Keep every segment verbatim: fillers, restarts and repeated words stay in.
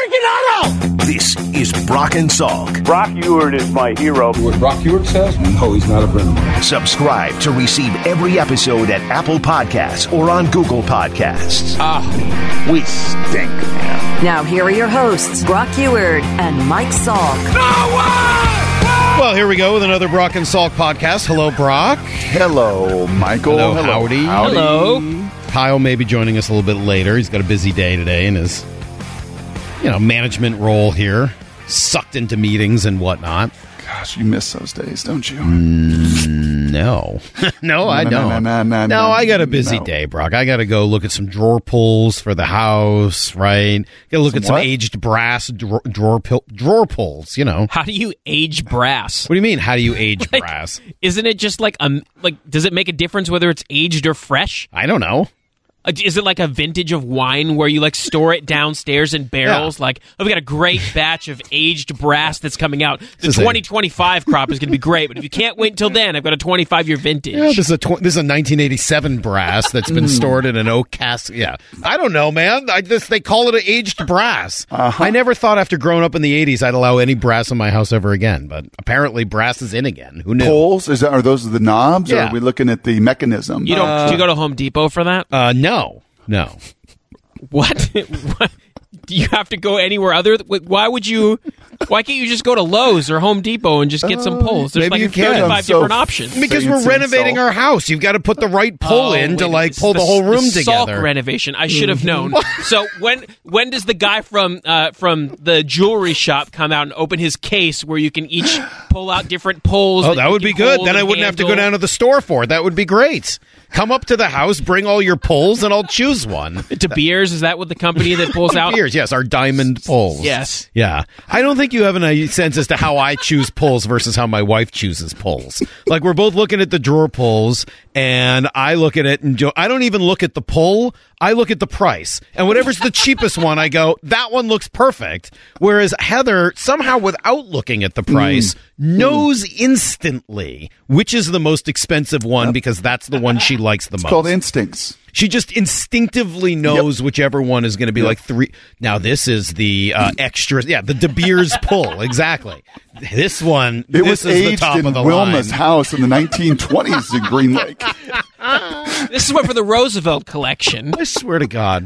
freaking auto! This is Brock and Salk. Brock Ewart is my hero. What Brock Ewart says? No, he's not a friend of mine. Subscribe to receive every episode at Apple Podcasts or on Google Podcasts. Ah, we stink, man. Now here are your hosts, Brock Ewart and Mike Salk. No way! Well, here we go with another Brock and Salk podcast. Hello, Brock. Hello, Michael. Hello, Hello, howdy. howdy. Hello. Kyle may be joining us a little bit later. He's got a busy day today in his, you know, management role here, sucked into meetings and whatnot. Gosh, you miss those days, don't you? Mm, no. no, I no, don't. No, no, no, no, no, I got a busy no. day, Brock. I got to go look at some drawer pulls for the house, right? Got to look Some at some what? aged brass drawer, drawer, pil- drawer pulls, you know. How do you age brass? What do you mean, how do you age Like, brass? Isn't it just like um like does it make a difference whether it's aged or fresh? I don't know. Uh, Is it like a vintage of wine where you like store it downstairs in barrels? Yeah. Like, oh, we got a great batch of aged brass that's coming out. The This is a- twenty twenty-five crop is going to be great, but if you can't wait until then, I've got a twenty-five year vintage. Yeah, this is a tw- this is a nineteen eighty-seven brass that's been stored in an oak cask. Yeah, I don't know, man. I just they call it an aged brass. Uh-huh. I never thought after growing up in the eighties I'd allow any brass in my house ever again, but apparently brass is in again. Who knew? Poles? Is that, are those the knobs, or Yeah. are we looking at the mechanism? You don't? do you go to Home Depot for that? Uh, no, no. What? What? Do you have to go anywhere other? Th- why would you? Why can't you just go to Lowe's or Home Depot and just get some poles? There's maybe like you can. thirty-five So different options. Because Fancy we're renovating Salk. our house. You've got to put the right pull Oh, in to wait, like it's pull the, whole room the Salk together. renovation. I should have known. So when when does the guy from uh, from the jewelry shop come out and open his case where you can each pull out different poles? Oh, that you would can be good. hold Then I and wouldn't have to go handle? down to the store for it. That would be great. Come up to the house, bring all your pulls, and I'll choose one. To Beers, is that what the company that pulls out? Beers, yes, our diamond pulls. Yes. Yeah. I don't think you have any sense as to how I choose pulls versus how my wife chooses pulls. Like, we're both looking at the drawer pulls, and I look at it, and jo- I don't even look at the pull. I look at the price. And whatever's the cheapest one, I go, that one looks perfect. Whereas Heather, somehow without looking at the price, knows instantly which is the most expensive one because that's the one she likes the It's most. called instincts. She just instinctively knows whichever one is going to be like three. Now, this is the uh, extra. Yeah, the De Beers pull. Exactly. This one, It this was is the aged top in of the Wilma's line. house in the nineteen twenties in Green Lake. This is one for the Roosevelt collection. I swear to God.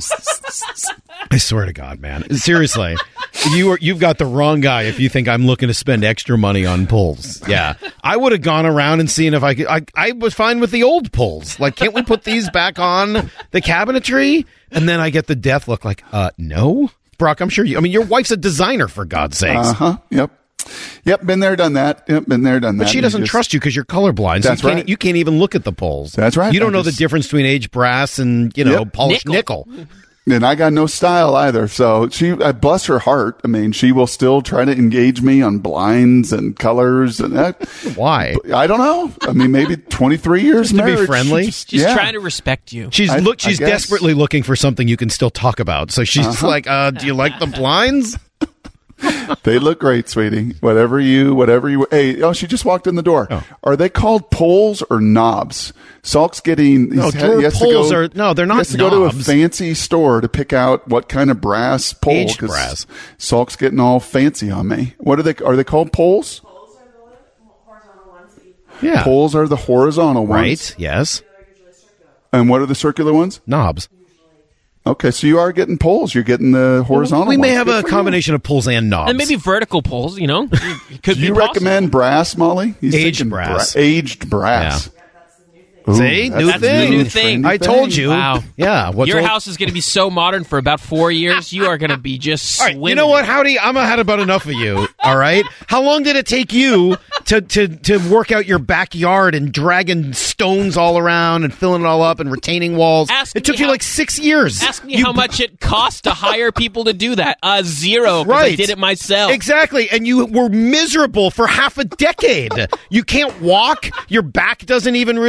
I swear to God, man. Seriously. You are, you've got the wrong guy if you think I'm looking to spend extra money on pulls. Yeah. I would have gone around and seen if I could. I, I was fine with the old pulls. Like, can't we put these back on the cabinetry? And then I get the death look like, uh, no? Brock, I'm sure you. I mean, your wife's a designer, for God's sakes. Uh huh. Yep. Yep. Been there, done that. Yep. Been there, done that. But she You doesn't just- trust you because you're colorblind. So That's you can't, right. You can't even look at the pulls. That's right. You don't I know just- the difference between aged brass and, you know, Yep. polished nickel. Nickel. And I got no style either. So she, I bless her heart. I mean, she will still try to engage me on blinds and colors and that. Why? I don't know. I mean, maybe twenty-three years Just to be marriage. friendly? She just- She's yeah. trying to respect you. She's I- look. I She's guess. desperately looking for something you can still talk about. So she's Uh-huh. like, uh, "Do you like the blinds?" They look great, sweetie. Whatever you, whatever you. Hey, oh, she just walked in the door. Oh. Are they called poles or knobs? Salk's getting. No, he's drawer he has to poles go- are- no, they're not He has to go to a knobs. fancy store to pick out what kind of brass pole. Aged 'cause brass. Salk's getting all fancy on me. What are they? Are they called poles? Poles are the horizontal ones that you Yeah. Poles are the horizontal ones. Right. Yes. are usually circular. And what are the circular ones? Knobs. Okay, so you are getting poles. You're getting the horizontal We may ones. have Good a for you. combination of pulls and knobs. And maybe vertical poles, you know? It could Do be you possible. recommend brass, Molly? He's Aged thinking brass. bra- aged brass. Ooh, See, that's new the thing. new thing. I told you. Wow. Yeah. What's Your old- house is going to be so modern for about four years. You are going to be just All right, swimming. you know what, Howdy? I'm had about enough of you. All right. How long did it take you to to to work out your backyard and dragging stones all around and filling it all up and retaining walls? Ask it took me you how- like six years. Ask me You- how much it costs to hire people to do that. Uh, zero. 'cause I Right. did it myself. Exactly. And you were miserable for half a decade. You can't walk. Your back doesn't even really work.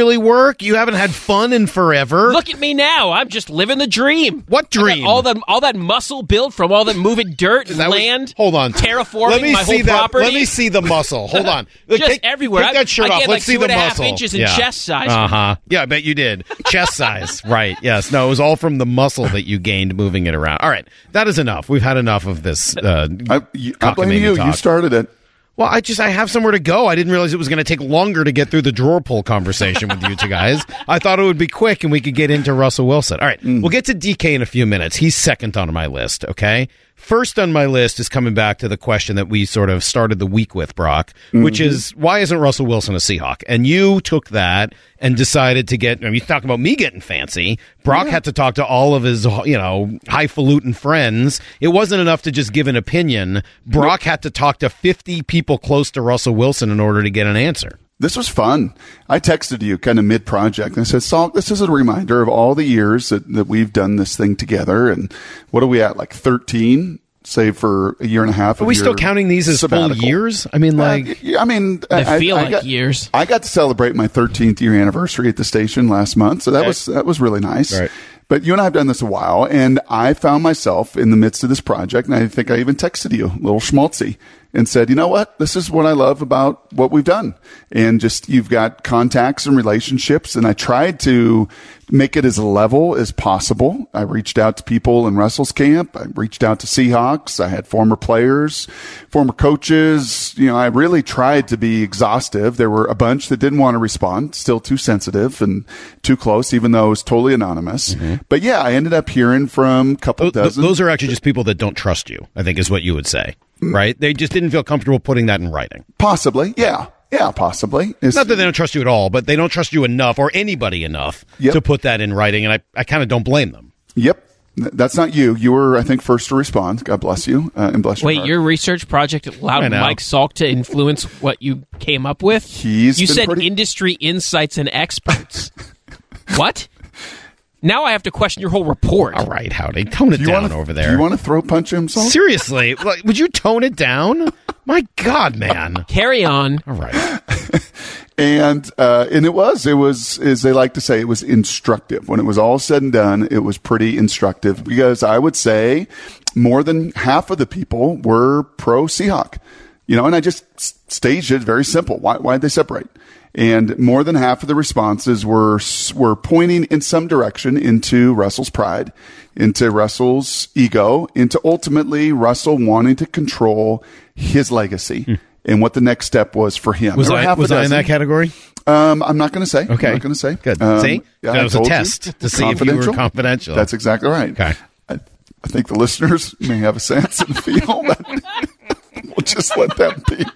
work? You haven't had fun in forever. Look at me now. I'm just living the dream. What I got dream? all that all that muscle built from all that moving dirt and That was- land. hold on. Terraforming Let me my see whole that. property. Let me see the muscle. Hold on. Just Take- everywhere. Take that shirt I, I off. get Let's like see two the and a half muscle. inches in chest size. Uh huh. Yeah, I bet you did. Chest size. Right. Yes. No, it was all from the muscle that you gained moving it around. All right. That is enough. We've had enough of this. Uh, I, you, I blame cockamamie you. talk. You started it. Well, I just I have somewhere to go. I didn't realize it was going to take longer to get through the drawer pull conversation with you two guys. I thought it would be quick and we could get into Russell Wilson. All right, Mm. we'll get to D K in a few minutes. He's second on my list, okay? First on my list is coming back to the question that we sort of started the week with, Brock, which Mm-hmm. is why isn't Russell Wilson a Seahawk? And you took that and decided to get, I mean, you talk about me getting fancy. Brock had to talk to all of his, you know, highfalutin friends. It wasn't enough to just give an opinion. Brock had to talk to fifty people close to Russell Wilson in order to get an answer. This was fun. I texted you kind of mid-project and I said, Salk, this is a reminder of all the years that, that we've done this thing together. And what are we at, like thirteen? Save for a year and a half. Are we still counting these as sabbatical. full years? I mean, like... Uh, I mean... They I, feel I like got, years. I got to celebrate my thirteenth year anniversary at the station last month. So that Okay. was that was really nice. Right. But you and I have done this a while, and I found myself in the midst of this project, and I think I even texted you, a little schmaltzy, and said, you know what? This is what I love about what we've done. And just, you've got contacts and relationships, and I tried to make it as level as possible. I reached out to people in Russell's camp. I reached out to Seahawks. I had former players, former coaches. You know, I really tried to be exhaustive. There were a bunch that didn't want to respond, still too sensitive and too close, even though it was totally anonymous. Mm-hmm. But yeah, I ended up hearing from a couple Th- dozen. those are actually just people that don't trust you, I think is what you would say, right? They just didn't feel comfortable putting that in writing. Possibly, yeah. Yeah, possibly. It's, Not that they don't trust you at all, but they don't trust you enough or anybody enough Yep. to put that in writing, and I, I kind of don't blame them. Yep. That's not you. You were, I think, first to respond. God bless you. Uh, and bless your Wait, heart. your research project allowed I know. Mike Salk to influence what you came up with? He's you been said pretty- industry insights and experts. What? Now I have to question your whole report. All right, Howdy, tone it Do you down wanna, over Do there. you want to throw punch him, Saul? Seriously, like, would you tone it down? My God, man. Carry on. All right. And uh, and it was, it was, as they like to say, it was instructive. When it was all said and done, it was pretty instructive because I would say more than half of the people were pro Seahawk. You know, and I just s- staged it very simple. Why why did they separate? And more than half of the responses were were pointing in some direction into Russell's pride, into Russell's ego, into ultimately Russell wanting to control his legacy. Hmm. And what the next step was for him. Was, There were I, half a was I in dozen. that category? Um, I'm not going to say. Okay. I'm not going to say. Good. Um, See? yeah, That I was a told you. test to see if you were confidential. That's exactly right. Okay. I, I think the listeners may have a sense and feel, but we'll just let them be.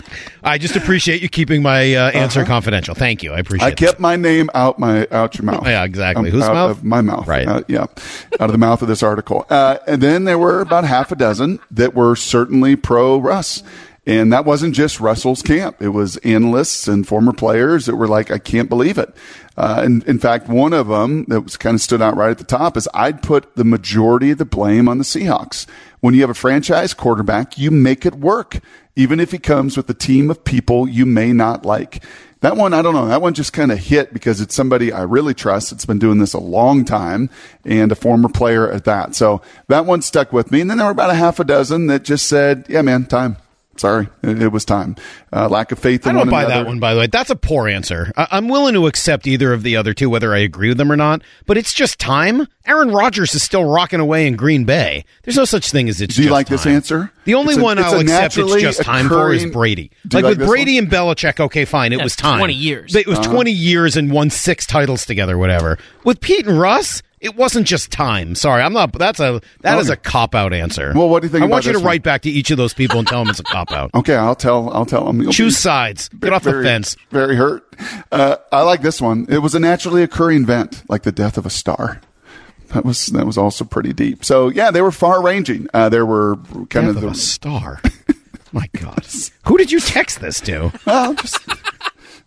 I just appreciate you keeping my uh, answer uh-huh. confidential. Thank you. I appreciate it. I kept that. my name out my out your mouth. Yeah, exactly. Um, Whose out mouth? Of my mouth. Right. Uh, yeah. Out of the mouth of this article. Uh, and then there were about half a dozen that were certainly pro Russ. And that wasn't just Russell's camp. It was analysts and former players that were like, I can't believe it. Uh, and in fact, one of them that was kind of stood out right at the top is I'd put the majority of the blame on the Seahawks. When you have a franchise quarterback, you make it work, even if he comes with a team of people you may not like. That one, I don't know. That one just kind of hit because it's somebody I really trust. It's been doing this a long time and a former player at that. So that one stuck with me. And then there were about a half a dozen that just said, yeah, man, time. Sorry, it, it was time. Uh, lack of faith in I don't one buy another. that one, by the way. That's a poor answer. I- I'm willing to accept either of the other two, whether I agree with them or not, but it's just time. Aaron Rodgers is still rocking away in Green Bay. There's no such thing as it's Do you just like time. this answer? The only It's a- one it's I'll a accept it's naturally just time for is occurring- Brady. Do you Like, like with this Brady one? and Belichick, okay, fine, it That's was time. twenty years. It was Uh-huh. twenty years and won six titles together, whatever. With Pete and Russ, it wasn't just time. Sorry, I'm not. That's a that Okay. is a cop out answer. Well, what do you think I about want you to this one? write back to each of those people and tell them it's a cop out. Okay, I'll tell. I'll tell them. You'll Choose be sides. Get off the very, fence. Very hurt. Uh, I like this one. It was a naturally occurring event, like the death of a star. That was that was also pretty deep. So yeah, they were far ranging. Uh, there were kind Death of of the a star. My God, who did you text this to? well, just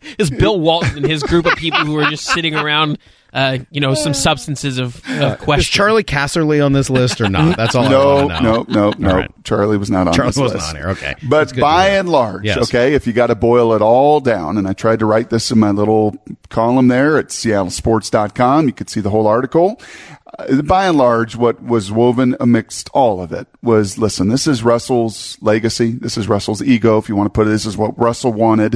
Is Bill Walton and his group of people who are just sitting around, uh, you know, some substances of, of Is questions. Charlie Casserly on this list or not? That's all I No, want to know. no, no, no. right. Charlie was not on Charlie this wasn't list. on here. Okay. That's But good to by hear. and large, Yes. okay, if you got to boil it all down, and I tried to write this in my little column there at seattle sports dot com, you could see the whole article. Uh, by and large, what was woven amidst all of it was, listen, this is Russell's legacy. This is Russell's ego, if you want to put it. This is what Russell wanted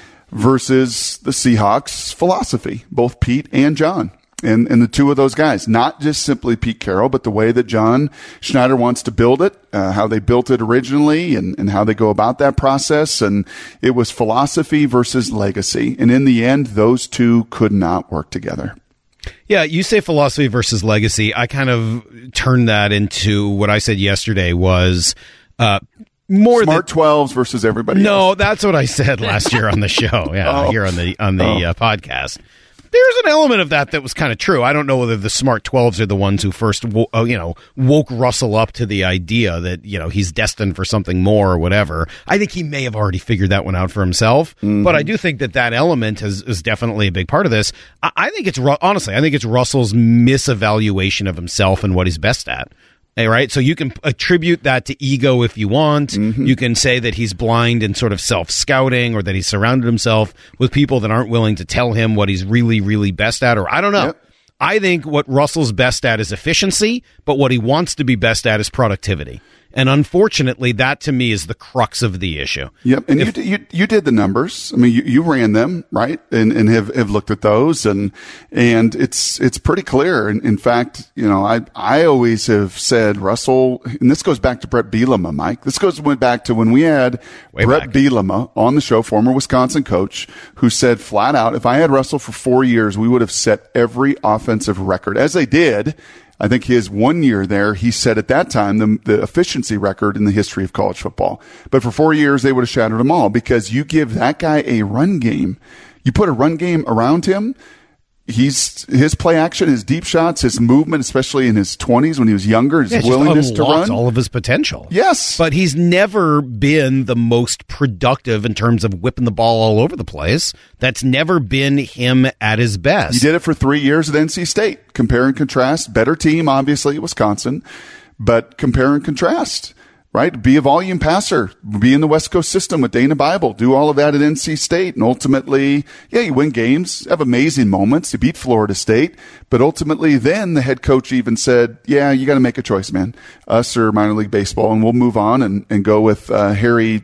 versus the Seahawks' philosophy, both Pete and John. And, and the two of those guys, not just simply Pete Carroll, but the way that John Schneider wants to build it, uh, how they built it originally and, and how they go about that process. And it was philosophy versus legacy. And in the end, those two could not work together. Yeah, you say philosophy versus legacy. I kind of turned that into what I said yesterday was uh, more Smart than twelves versus everybody No, else. that's what I said last year on the show. Yeah, Oh. here on the on the Oh. uh, podcast. There's an element of that that was kind of true. I don't know whether the smart twelves are the ones who first, wo- uh, you know, woke Russell up to the idea that, you know, he's destined for something more or whatever. I think he may have already figured that one out for himself. Mm-hmm. But I do think that that element is, is definitely a big part of this. I, I think it's, Ru- honestly, I think it's Russell's misevaluation of himself and what he's best at. Hey, right? So you can attribute that to ego if you want. Mm-hmm. You can say that he's blind and sort of self-scouting, or that he's surrounded himself with people that aren't willing to tell him what he's really, really best at, or I don't know. Yep. I think what Russell's best at is efficiency, but what he wants to be best at is productivity. And unfortunately, that to me is the crux of the issue. Yep, and If- you, you you did the numbers. I mean, you, you ran them, right, and and have, have looked at those, and and it's it's pretty clear. In, in fact, you know, I I always have said Russell, and this goes back to Brett Bielema, Mike. This goes went back to when we had Way Brett back. Bielema on the show, former Wisconsin coach, who said flat out, if I had Russell for four years, we would have set every offensive record, as they did. I think his one year there, he set at that time the, the efficiency record in the history of college football. But for four years, they would have shattered them all, because you give that guy a run game. You put a run game around him. He's his play action, his deep shots, his movement, especially in his twenties when he was younger, his Yeah, it just willingness to unlocks run. all of his potential. Yes. But he's never been the most productive in terms of whipping the ball all over the place. That's never been him at his best. He did it for three years at N C State. Compare and contrast. Better team, obviously, at Wisconsin. But compare and contrast, right? Be a volume passer. Be in the West Coast system with Dana Bible. Do all of that at N C State. And ultimately, yeah, you win games, have amazing moments. You beat Florida State. But ultimately, then the head coach even said, yeah, you got to make a choice, man. Us or minor league baseball. And we'll move on and, and go with uh, Harry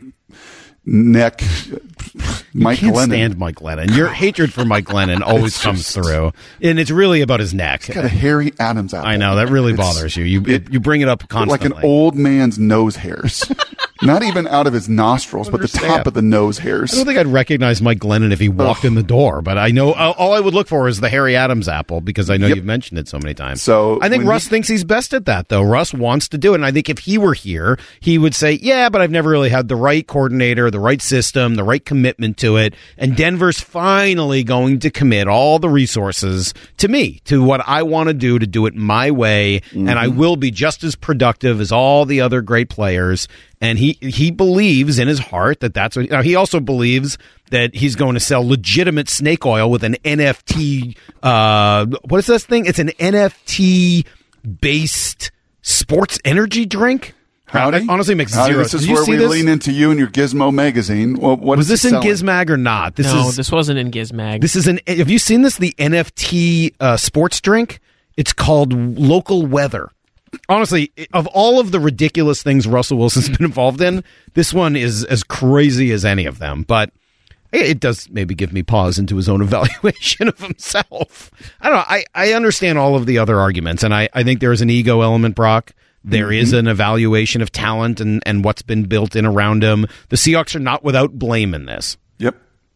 Neck. Mike Can't Glennon. stand Mike Glennon. Your hatred for Mike Glennon always It's comes just- through, and it's really about his neck. Got a Harry Adams out. I know that really It's- bothers you. You it- you bring it up constantly. like an old man's nose hairs. Not even out of his nostrils, but the Understand. top of the nose hairs. I don't think I'd recognize Mike Glennon if he walked in the door, but I know all all I would look for is the Harry Adams apple, because I know Yep. you've mentioned it so many times. So I think when Russ he- thinks he's best at that, though. Russ wants to do it, and I think if he were here, he would say, "Yeah, but I've never really had the right coordinator, the right system, the right commitment to it." And Denver's finally going to commit all the resources to me, to what I want to do, to do it my way, Mm-hmm. and I will be just as productive as all the other great players. And he, he believes in his heart that that's what. Now he also believes that he's going to sell legitimate snake oil with an N F T. Uh, what is this thing? It's an N F T based sports energy drink. Howdy. That honestly makes Howdy, zero. This is Did you where see we this? lean into you and your Gizmo magazine. Well, what Was is this it in selling? Gizmag or not? This no, is this wasn't in Gizmag. this is an. Have you seen this? The N F T uh, sports drink. It's called Local Weather. Honestly, of all of the ridiculous things Russell Wilson's been involved in, this one is as crazy as any of them. But it does maybe give me pause into his own evaluation of himself. I don't know. I, I understand all of the other arguments, and I, I think there is an ego element, Brock. There Mm-hmm. is an evaluation of talent and, and what's been built in around him. The Seahawks are not without blame in this. Yep.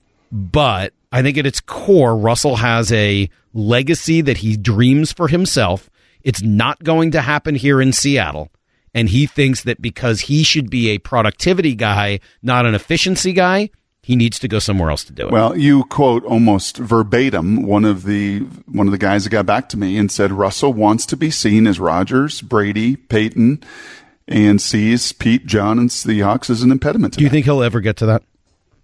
But I think at its core, Russell has a legacy that he dreams for himself. It's not going to happen here in Seattle. And he thinks that because he should be a productivity guy, not an efficiency guy, he needs to go somewhere else to do it. Well, you quote almost verbatim one of the one of the guys that got back to me and said Russell wants to be seen as Rodgers, Brady, Peyton, and sees Pete, John, and Seahawks as an impediment to do you that. think he'll ever get to that?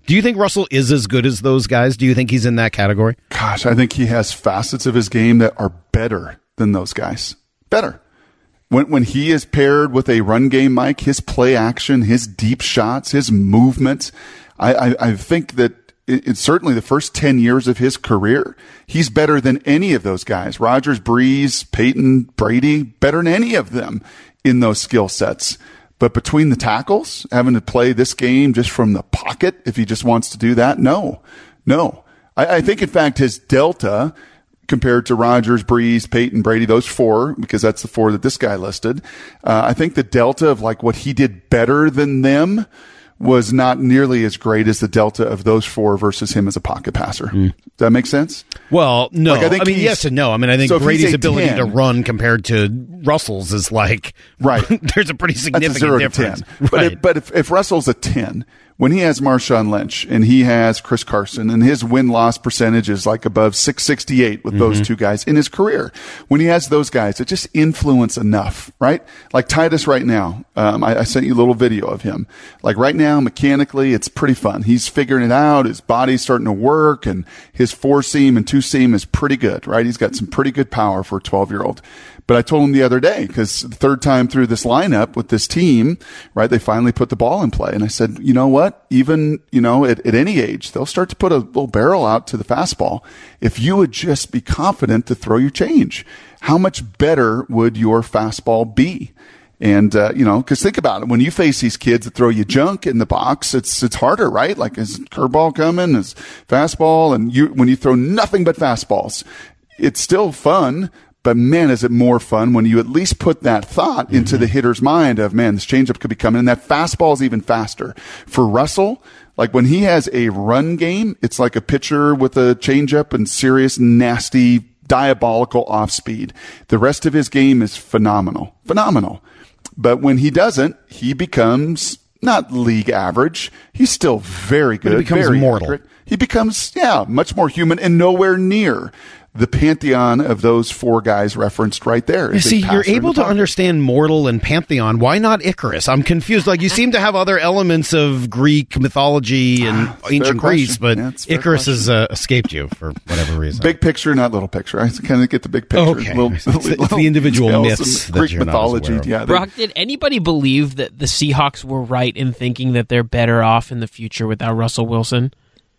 Do you think Russell is as good as those guys? Do you think he's in that category? Gosh, I think he has facets of his game that are better than those guys. Better. When when he is paired with a run game, Mike, his play action, his deep shots, his movement, I, I, I think that it, it's certainly the first ten years of his career, he's better than any of those guys. Rodgers, Breeze, Peyton, Brady, better than any of them in those skill sets. But between the tackles, having to play this game just from the pocket, if he just wants to do that, no, no. I, I think, in fact, his delta compared to Rodgers, Breeze, Peyton, Brady, those four, because that's the four that this guy listed, uh, I think the delta of like what he did better than them was not nearly as great as the delta of those four versus him as a pocket passer. Mm. Does that make sense? Well, no. Like, I, think I mean, yes and no. I mean, I think so Brady's ability ten, to run compared to Russell's is like, right. there's a pretty significant That's a zero difference. To ten. But, right. if, but if, if Russell's a ten, when he has Marshawn Lynch and he has Chris Carson and his win-loss percentage is like above six sixty-eight with mm-hmm. those two guys in his career, when he has those guys, it just influence enough, right? Like Titus right now, um, I, I sent you a little video of him. Like right now, mechanically, it's pretty fun. He's figuring it out. His body's starting to work and his four seam and two seam is pretty good, right? He's got some pretty good power for a twelve-year-old. But I told him the other day, because the third time through this lineup with this team, right, they finally put the ball in play. And I said, you know what? Even, you know, at, at any age, they'll start to put a little barrel out to the fastball. If you would just be confident to throw your change, how much better would your fastball be? And, uh, you know, because think about it. When you face these kids that throw you junk in the box, it's it's harder, right? Like, is curveball coming? Is fastball? And you when you throw nothing but fastballs, it's still fun. But, man, is it more fun when you at least put that thought mm-hmm. into the hitter's mind of, man, this changeup could be coming. And that fastball is even faster. For Russell, like when he has a run game, it's like a pitcher with a changeup and serious, nasty, diabolical off speed. The rest of his game is phenomenal. Phenomenal. But when he doesn't, he becomes not league average. He's still very good. But he becomes very mortal. Accurate. He becomes, yeah, much more human and nowhere near the pantheon of those four guys referenced right there. You see, you're able to understand mortal and pantheon. Why not Icarus? I'm confused. Like, you seem to have other elements of Greek mythology and ancient Greece, but yeah, Icarus has uh, escaped you for whatever reason. Big picture, not little picture. I kind of get the big picture. Okay. Little, it's, little, it's the individual myths that Greek you're mythology. Not yeah, Brock, did anybody believe that the Seahawks were right in thinking that they're better off in the future without Russell Wilson?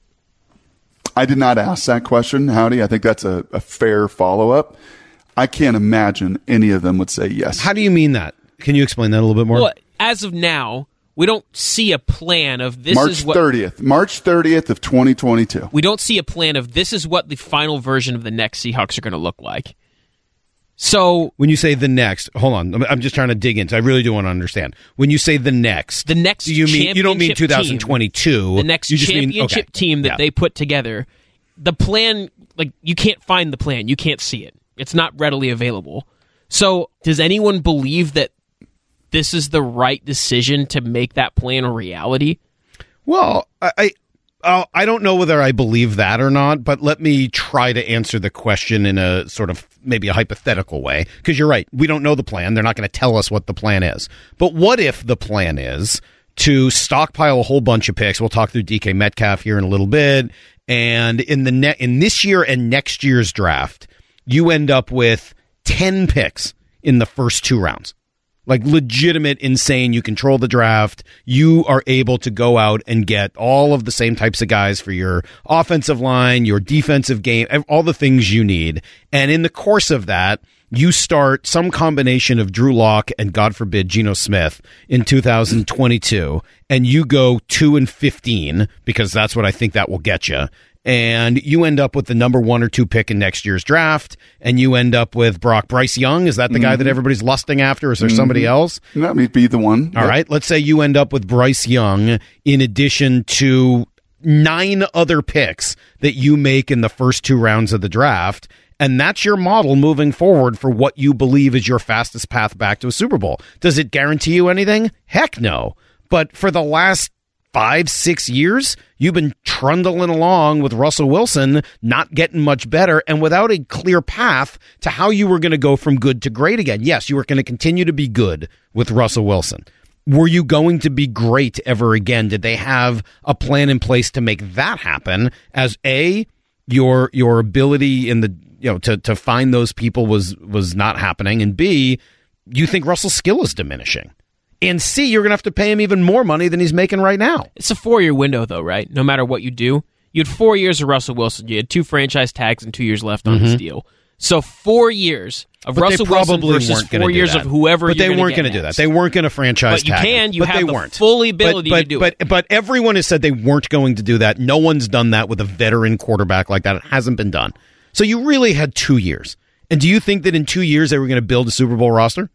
I did not ask that question, Howdy. I think that's a, a fair follow-up. I can't imagine any of them would say yes. How do you mean that? Can you explain that a little bit more? Well, as of now, we don't see a plan of this March is what... thirtieth. March thirtieth of twenty twenty-two. We don't see a plan of this is what the final version of the next Seahawks are going to look like. So... When you say the next... Hold on. I'm just trying to dig into I really do want to understand. When you say the next... The next do you mean You don't mean twenty twenty-two. Team, the next you championship mean, okay. team that yeah. they put together. The plan... Like, you can't find the plan. You can't see it. It's not readily available. So, does anyone believe that this is the right decision to make that plan a reality? Well, I... I Uh, I don't know whether I believe that or not, but let me try to answer the question in a sort of maybe a hypothetical way. Because you're right, we don't know the plan. They're not going to tell us what the plan is. But what if the plan is to stockpile a whole bunch of picks? We'll talk through D K Metcalf here in a little bit. And in the ne- in this year and next year's draft, you end up with ten picks in the first two rounds. Like legitimate, insane, you control the draft. You are able to go out and get all of the same types of guys for your offensive line, your defensive game, all the things you need. And in the course of that, you start some combination of Drew Lock and, God forbid, Geno Smith in two thousand twenty-two. And you go two and fifteen, because that's what I think that will get you. And you end up with the number one or two pick in next year's draft, and you end up with Brock Bryce Young. Is that the mm-hmm. guy that everybody's lusting after, or is there mm-hmm. somebody else? That would be the one. All yep. right. Let's say you end up with Bryce Young in addition to nine other picks that you make in the first two rounds of the draft, and that's your model moving forward for what you believe is your fastest path back to a Super Bowl. Does it guarantee you anything? Heck no. But for the last five, six years, you've been trundling along with Russell Wilson, not getting much better, and without a clear path to how you were going to go from good to great again. Yes, you were going to continue to be good with Russell Wilson. were you going to be great ever again? Did they have a plan in place to make that happen? As A, your your ability in the you know to to find those people was was not happening, and B, you think Russell's skill is diminishing, and C, you're going to have to pay him even more money than he's making right now. It's a four-year window, though, right? No matter what you do, you had four years of Russell Wilson. You had two franchise tags and two years left on mm-hmm. his deal. So four years of but Russell Wilson versus four years that. of whoever. But you're they weren't going to do that. They weren't going to franchise but you tag can. him. You but have they the weren't. full ability but, but, to do but, it. But everyone has said they weren't going to do that. No one's done that with a veteran quarterback like that. It hasn't been done. So you really had two years. And do you think that in two years they were going to build a Super Bowl roster?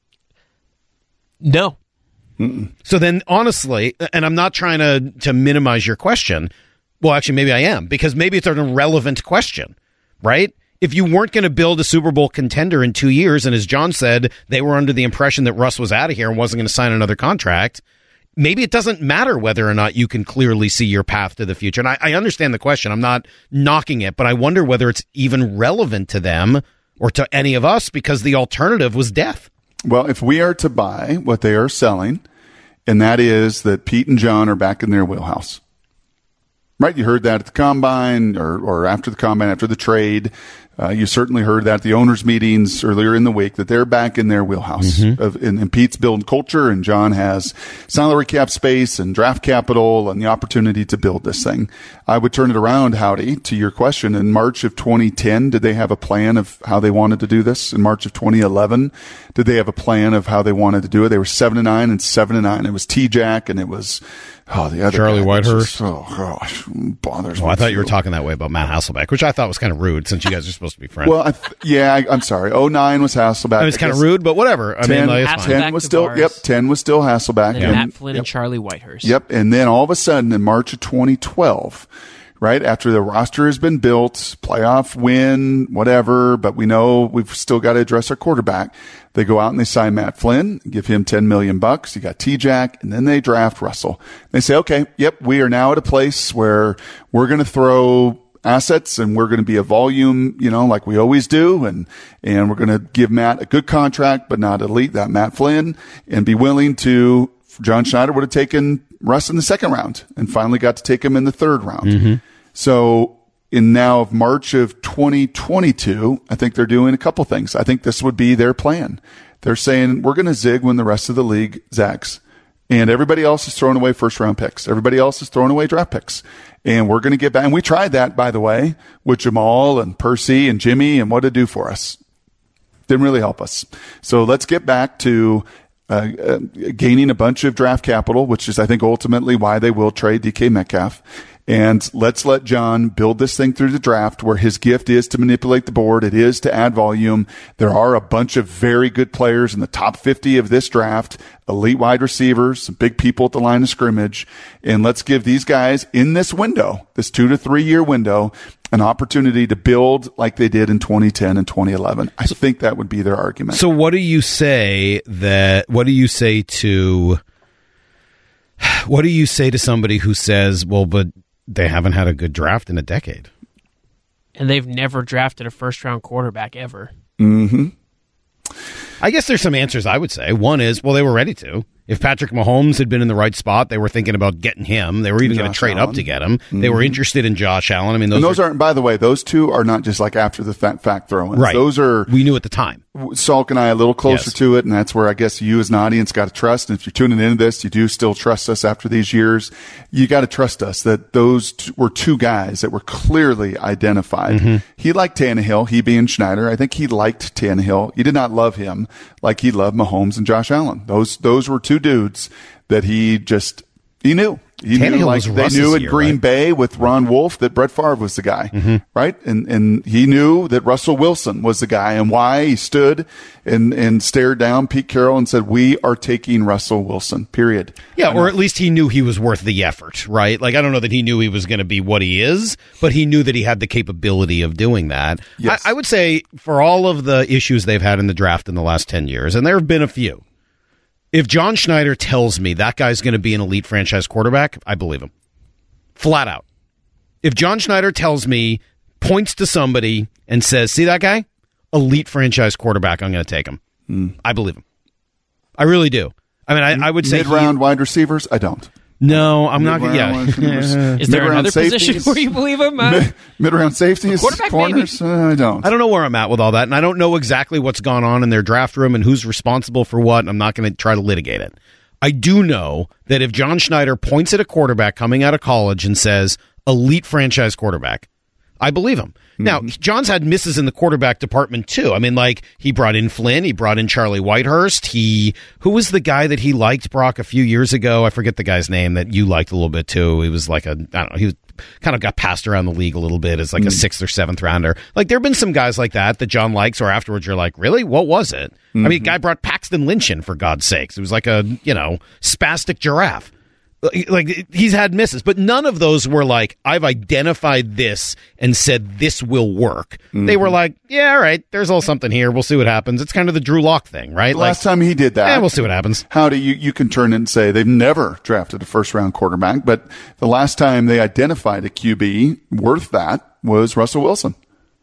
No. Mm-mm. So then, honestly, and I'm not trying to to minimize your question. Well, actually, maybe I am, because maybe it's an irrelevant question, right? If you weren't going to build a Super Bowl contender in two years, and as John said, they were under the impression that Russ was out of here and wasn't going to sign another contract, maybe it doesn't matter whether or not you can clearly see your path to the future. And I, I understand the question. I'm not knocking it, but I wonder whether it's even relevant to them or to any of us, because the alternative was death. Well, if we are to buy what they are selling, and that is that Pete and John are back in their wheelhouse. Right? You heard that at the Combine or, or after the Combine, after the trade. Uh, you certainly heard that at the owners' meetings earlier in the week, that they're back in their wheelhouse. Mm-hmm. Of, and, and Pete's building culture, and John has salary cap space and draft capital and the opportunity to build this thing. I would turn it around, Howdy, to your question. In March of twenty ten, did they have a plan of how they wanted to do this? In March of twenty eleven, did they have a plan of how they wanted to do it? They were seven and nine and seven and nine. It was T-Jack, and it was oh the other Charlie guy, Whitehurst. Just, oh gosh, bothers oh, me. I thought too. you were talking that way about Matt Hasselbeck, which I thought was kind of rude, since you guys are supposed to be friends. Well, I th- yeah, I, I'm sorry. oh nine was Hasselbeck. I mean, it's kind of rude, but whatever. I ten, mean, like, it's fine. ten was still, yep, ten was still Hasselbeck. And and, Matt Flynn yep, and Charlie Whitehurst. Yep, and then all of a sudden in March of twenty twelve, right after the roster has been built, playoff win, whatever, but we know we've still got to address our quarterback. They go out and they sign Matt Flynn, give him ten million bucks. You got T-Jack, and then they draft Russell. They say, okay, yep, we are now at a place where we're going to throw assets, and we're going to be a volume, you know, like we always do. And, and we're going to give Matt a good contract, but not elite, that Matt Flynn, and be willing to, John Schneider would have taken Russ in the second round and finally got to take him in the third round. Mm-hmm. So in now of March of twenty twenty-two, I think they're doing a couple things. I think this would be their plan. They're saying, we're going to zig when the rest of the league zags. And everybody else is throwing away first round picks. Everybody else is throwing away draft picks. And we're going to get back. And we tried that, by the way, with Jamal and Percy and Jimmy, and what did it do for us? Didn't really help us. So let's get back to uh, uh, gaining a bunch of draft capital, which is, I think, ultimately why they will trade D K Metcalf. And let's let John build this thing through the draft, where his gift is to manipulate the board. It is to add volume. There are a bunch of very good players in the top fifty of this draft, elite wide receivers, some big people at the line of scrimmage. And let's give these guys in this window, this two to three year window, an opportunity to build like they did in twenty ten and twenty eleven. I think that would be their argument. So what do you say that, what do you say to, what do you say to somebody who says, well, but they haven't had a good draft in a decade? And they've never drafted a first-round quarterback ever. Mm-hmm. I guess there's some answers I would say. One is, well, they were ready to. If Patrick Mahomes had been in the right spot, they were thinking about getting him. They were even going to trade Allen. up to get him. Mm-hmm. They were interested in Josh Allen. I mean, those, and those are, aren't, by the way, those two are not just like after the fact, fact throw-ins. Right. Those are, we knew at the time. Salk and I a little closer Yes. to it, and that's where I guess you as an audience got to trust. And if you're tuning into this, you do still trust us after these years. You got to trust us that those t- were two guys that were clearly identified. Mm-hmm. He liked Tannehill, he being Schneider. I think he liked Tannehill. He did not love him like he loved Mahomes and Josh Allen. Those those were two dudes that he just he knew. He Tannehill knew, like was they Russ's knew at year, Green right? Bay with Ron Wolf that Brett Favre was the guy, mm-hmm. right? And and he knew that Russell Wilson was the guy, and why he stood and and stared down Pete Carroll and said, "We are taking Russell Wilson." Period. Yeah, or at least he knew he was worth the effort, right? Like, I don't know that he knew he was going to be what he is, but he knew that he had the capability of doing that. Yes. I, I would say for all of the issues they've had in the draft in the last ten years, and there have been a few, if John Schneider tells me that guy's going to be an elite franchise quarterback, I believe him. Flat out. If John Schneider tells me, points to somebody and says, see that guy? Elite franchise quarterback, I'm going to take him. Mm. I believe him. I really do. I mean, I, I would say mid-round he, wide receivers. I don't. No, I'm not. Yeah. Is there Mid-round another safeties, position where you believe him? Uh, Mid, mid-round safeties, quarterback, corners. Uh, I don't. I don't know where I'm at with all that, and I don't know exactly what's gone on in their draft room and who's responsible for what. I'm not going to try to litigate it. I do know that if John Schneider points at a quarterback coming out of college and says, elite franchise quarterback, I believe him. Mm-hmm. Now, John's had misses in the quarterback department, too. I mean, like, he brought in Flynn. He brought in Charlie Whitehurst. He, who was the guy that he liked, Brock, a few years ago? I forget the guy's name that you liked a little bit, too. He was like a, I don't know, he was kind of got passed around the league a little bit as like mm-hmm. a sixth or seventh rounder. Like, there have been some guys like that that John likes, or afterwards you're like, really? What was it? Mm-hmm. I mean, a guy brought Paxton Lynch in, for God's sakes. It was like a, you know, spastic giraffe. Like, he's had misses, but none of those were like, I've identified this and said this will work. Mm-hmm. They were like, yeah, all right, there's a little something here. We'll see what happens. It's kind of the Drew Lock thing, right? The like, last time he did that. Yeah, we'll see what happens. How do you, you can turn it and say they've never drafted a first round quarterback, but the last time they identified a Q B worth that was Russell Wilson.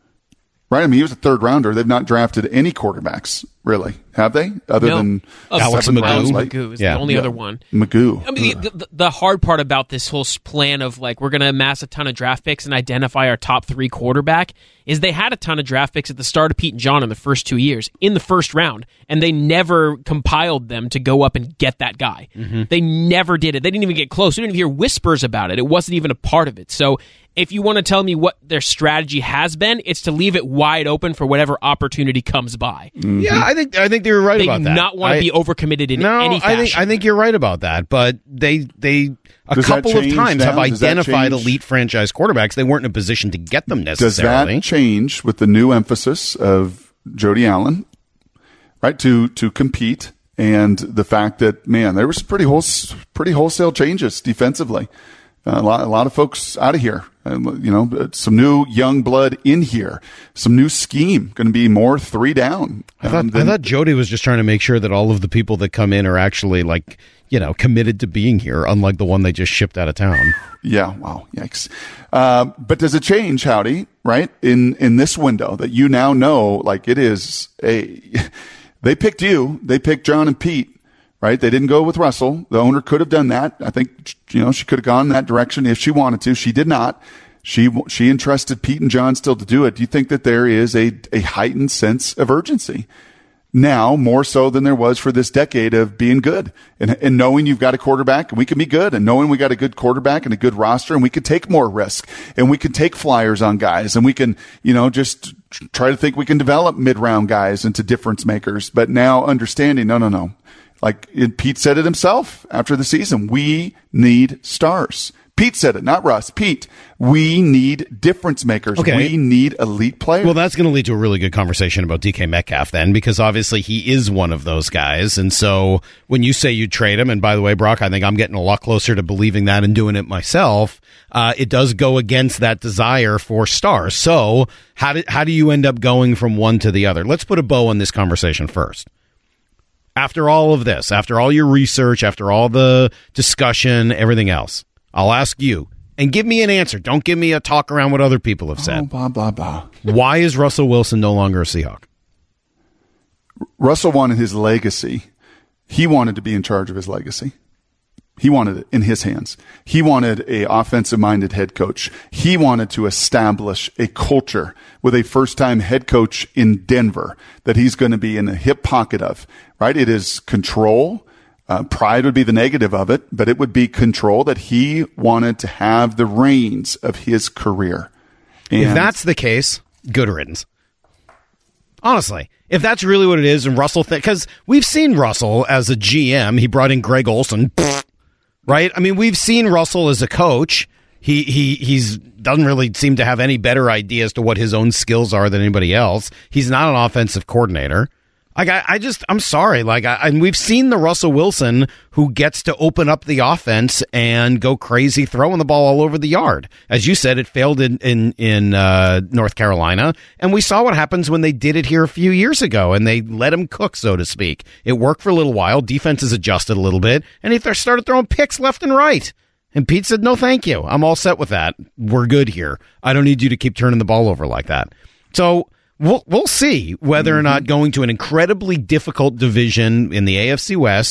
Right? I mean, he was a third rounder. They've not drafted any quarterbacks, really, have they? Other no. than oh, Alex Magoo. Magoo. Like, Magoo is yeah. the only yeah. other one. Magoo. I mean, the, the, the hard part about this whole plan of like we're going to amass a ton of draft picks and identify our top three quarterback is they had a ton of draft picks at the start of Pete and John in the first two years in the first round, and they never compiled them to go up and get that guy. Mm-hmm. They never did it. They didn't even get close. We didn't even hear whispers about it. It wasn't even a part of it. So if you want to tell me what their strategy has been, it's to leave it wide open for whatever opportunity comes by. Mm-hmm. Yeah, I think I think they're right they about that. They do not want to I, be overcommitted in no, any fashion. I think I think you're right about that. But they they a Does couple of times now? have identified change? elite franchise quarterbacks. They weren't in a position to get them Does necessarily. that change with the new emphasis of Jody Allen, right? To to compete, and the fact that man, there was pretty whole, pretty wholesale changes defensively. Uh, a lot, a lot of folks out of here. Uh, you know, some new young blood in here. Some new scheme. Going to be more three down. I thought um, than, I thought Jody was just trying to make sure that all of the people that come in are actually like you know committed to being here, unlike the one they just shipped out of town. Yeah. Wow. Yikes. Uh, but does it change, Howdy? Right in in this window that you now know, like it is a. They picked you. They picked John and Pete. Right? They didn't go with Russell. The owner could have done that. I think, you know, she could have gone in that direction if she wanted to. She did not. She, she entrusted Pete and John still to do it. Do you think that there is a, a heightened sense of urgency now, more so than there was for this decade of being good and, and knowing you've got a quarterback and we can be good, and knowing we got a good quarterback and a good roster and we can take more risk and we can take flyers on guys and we can, you know, just try to think we can develop mid-round guys into difference makers. But now understanding, no, no, no. Like Pete said it himself after the season, we need stars. Pete said it, not Russ. Pete, we need difference makers. Okay. We need elite players. Well, that's going to lead to a really good conversation about D K Metcalf then, because obviously he is one of those guys. And so when you say you trade him, and by the way, Brock, I think I'm getting a lot closer to believing that and doing it myself. Uh, it does go against that desire for stars. So how do, how do you end up going from one to the other? Let's put a bow on this conversation first. After all of this, after all your research, after all the discussion, everything else, I'll ask you, and give me an answer. Don't give me a talk around what other people have said. Oh, blah, blah, blah. Why is Russell Wilson no longer a Seahawk? Russell wanted his legacy. He wanted to be in charge of his legacy. He wanted it in his hands. He wanted a offensive-minded head coach. He wanted to establish a culture with a first-time head coach in Denver that he's going to be in the hip pocket of, right? It is control. Uh, pride would be the negative of it, but it would be control that he wanted to have the reins of his career. And if that's the case, good riddance. Honestly, if that's really what it is, and Russell, because th- we've seen Russell as a G M, he brought in Greg Olson, right? I mean, we've seen Russell as a coach. He he he's doesn't really seem to have any better idea as to what his own skills are than anybody else. He's not an offensive coordinator. Like I, I just, I'm sorry. Like, I, and we've seen the Russell Wilson who gets to open up the offense and go crazy throwing the ball all over the yard. As you said, it failed in in in uh, North Carolina, and we saw what happens when they did it here a few years ago, and they let him cook, so to speak. It worked for a little while. Defenses adjusted a little bit, and he th- started throwing picks left and right. And Pete said, "No, thank you. I'm all set with that. We're good here. I don't need you to keep turning the ball over like that." So. We'll we'll see whether or not going to an incredibly difficult division in the A F C West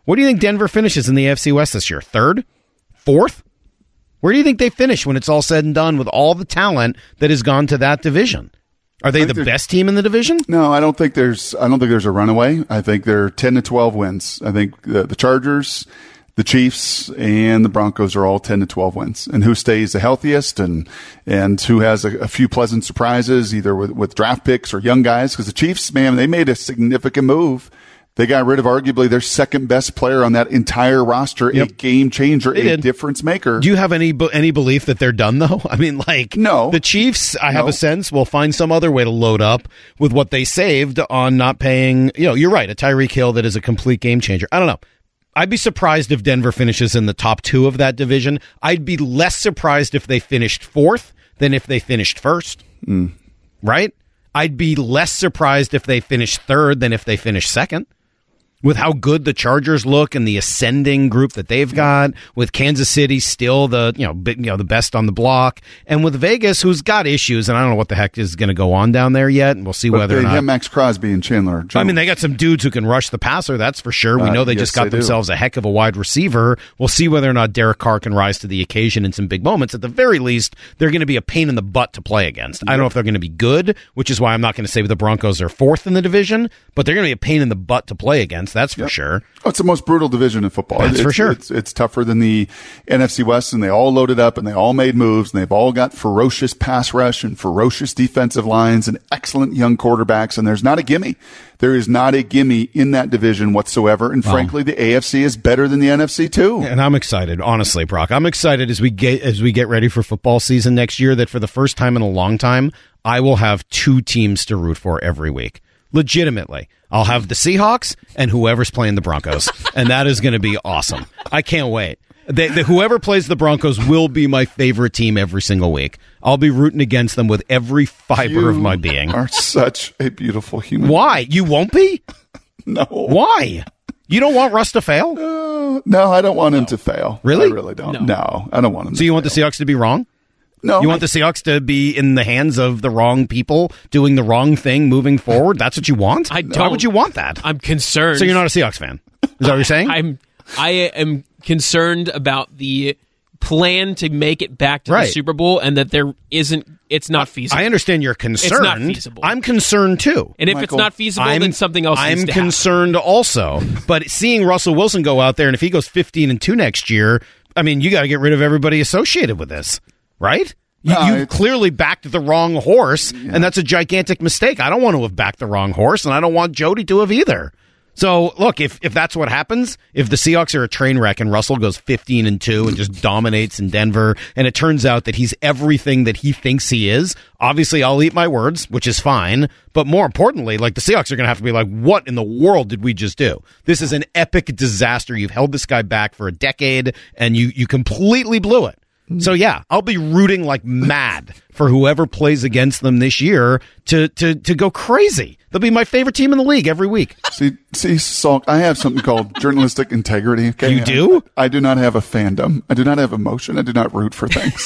What do you think Denver finishes in the A F C West this year? Third? Fourth? Where do you think they finish when it's all said and done with all the talent that has gone to that division? Are they the best team in the division? No, I don't think there's. I don't think there's a runaway. I think they're ten to twelve wins. I think the, the Chargers, the Chiefs, and the Broncos are all ten to twelve wins. And who stays the healthiest, and and who has a, a few pleasant surprises, either with, with draft picks or young guys? Because the Chiefs, man, they made a significant move. They got rid of arguably their second best player on that entire roster, yep. a game changer, they a did. difference maker. Do you have any any belief that they're done, though? I mean, like, no. The Chiefs, I have no. a sense, will find some other way to load up with what they saved on not paying. You know, you're right, a Tyreek Hill that is a complete game changer. I don't know. I'd be surprised if Denver finishes in the top two of that division. I'd be less surprised if they finished fourth than if they finished first. Mm. Right? I'd be less surprised if they finished third than if they finished second. With how good the Chargers look and the ascending group that they've got, with Kansas City still the you know big, you know the best on the block, and with Vegas, who's got issues, and I don't know what the heck is going to go on down there yet, and we'll see but whether they or not. have Max Crosby and Chandler Jones. I mean, they got some dudes who can rush the passer, that's for sure. We Uh, know they yes, just got they do. themselves a heck of a wide receiver. We'll see whether or not Derek Carr can rise to the occasion in some big moments. At the very least, they're going to be a pain in the butt to play against. I don't know if they're going to be good, which is why I'm not going to say the Broncos are fourth in the division, but they're going to be a pain in the butt to play against, that's for Yep. sure. Oh, it's the most brutal division in football. That's it's, for sure. It's, it's tougher than the N F C West, and they all loaded up, and they all made moves, and they've all got ferocious pass rush and ferocious defensive lines and excellent young quarterbacks, and there's not a gimme. There is not a gimme in that division whatsoever, and Wow. frankly, the A F C is better than the N F C too. And I'm excited, honestly, Brock. I'm excited as we get as we get ready for football season next year that for the first time in a long time, I will have two teams to root for every week. Legitimately. I'll have the Seahawks and whoever's playing the Broncos. And that is going to be awesome. I can't wait. They, the, whoever plays the Broncos will be my favorite team every single week. I'll be rooting against them with every fiber You of my being. are such a beautiful human. Why? You won't be? No. Why? You don't want Russ to fail? Uh, no, I don't want him to fail. Really? I really don't. No. No, I don't want him So to you want the fail. Seahawks to be wrong? No. You want the Seahawks to be in the hands of the wrong people, doing the wrong thing, moving forward? That's what you want? I Why don't. would you want that? I'm concerned. So you're not a Seahawks fan? Is that what you're saying? I'm. I am concerned about the plan to make it back to Right. the Super Bowl, and that there isn't. It's not feasible. I understand you're concerned. not feasible. I'm concerned too. and if it's Michael, not feasible, I'm, then something else. I'm needs to happen. concerned also. But seeing Russell Wilson go out there, and if he goes fifteen and two next year, I mean, you got to get rid of everybody associated with this, right? You, No, you've it's- clearly backed the wrong horse, and that's a gigantic mistake. I don't want to have backed the wrong horse, and I don't want Jody to have either. So, look, if, if that's what happens, if the Seahawks are a train wreck and Russell goes fifteen and two and just dominates in Denver, and it turns out that he's everything that he thinks he is, obviously I'll eat my words, which is fine. But more importantly, like the Seahawks are going to have to be like, what in the world did we just do? This is an epic disaster. You've held this guy back for a decade, and you, you completely blew it. So yeah, I'll be rooting like mad for whoever plays against them this year to to to go crazy. They'll be my favorite team in the league every week. See, see, Salk, I have something called journalistic integrity. Okay? You do? I, I do not have a fandom. I do not have emotion. I do not root for things.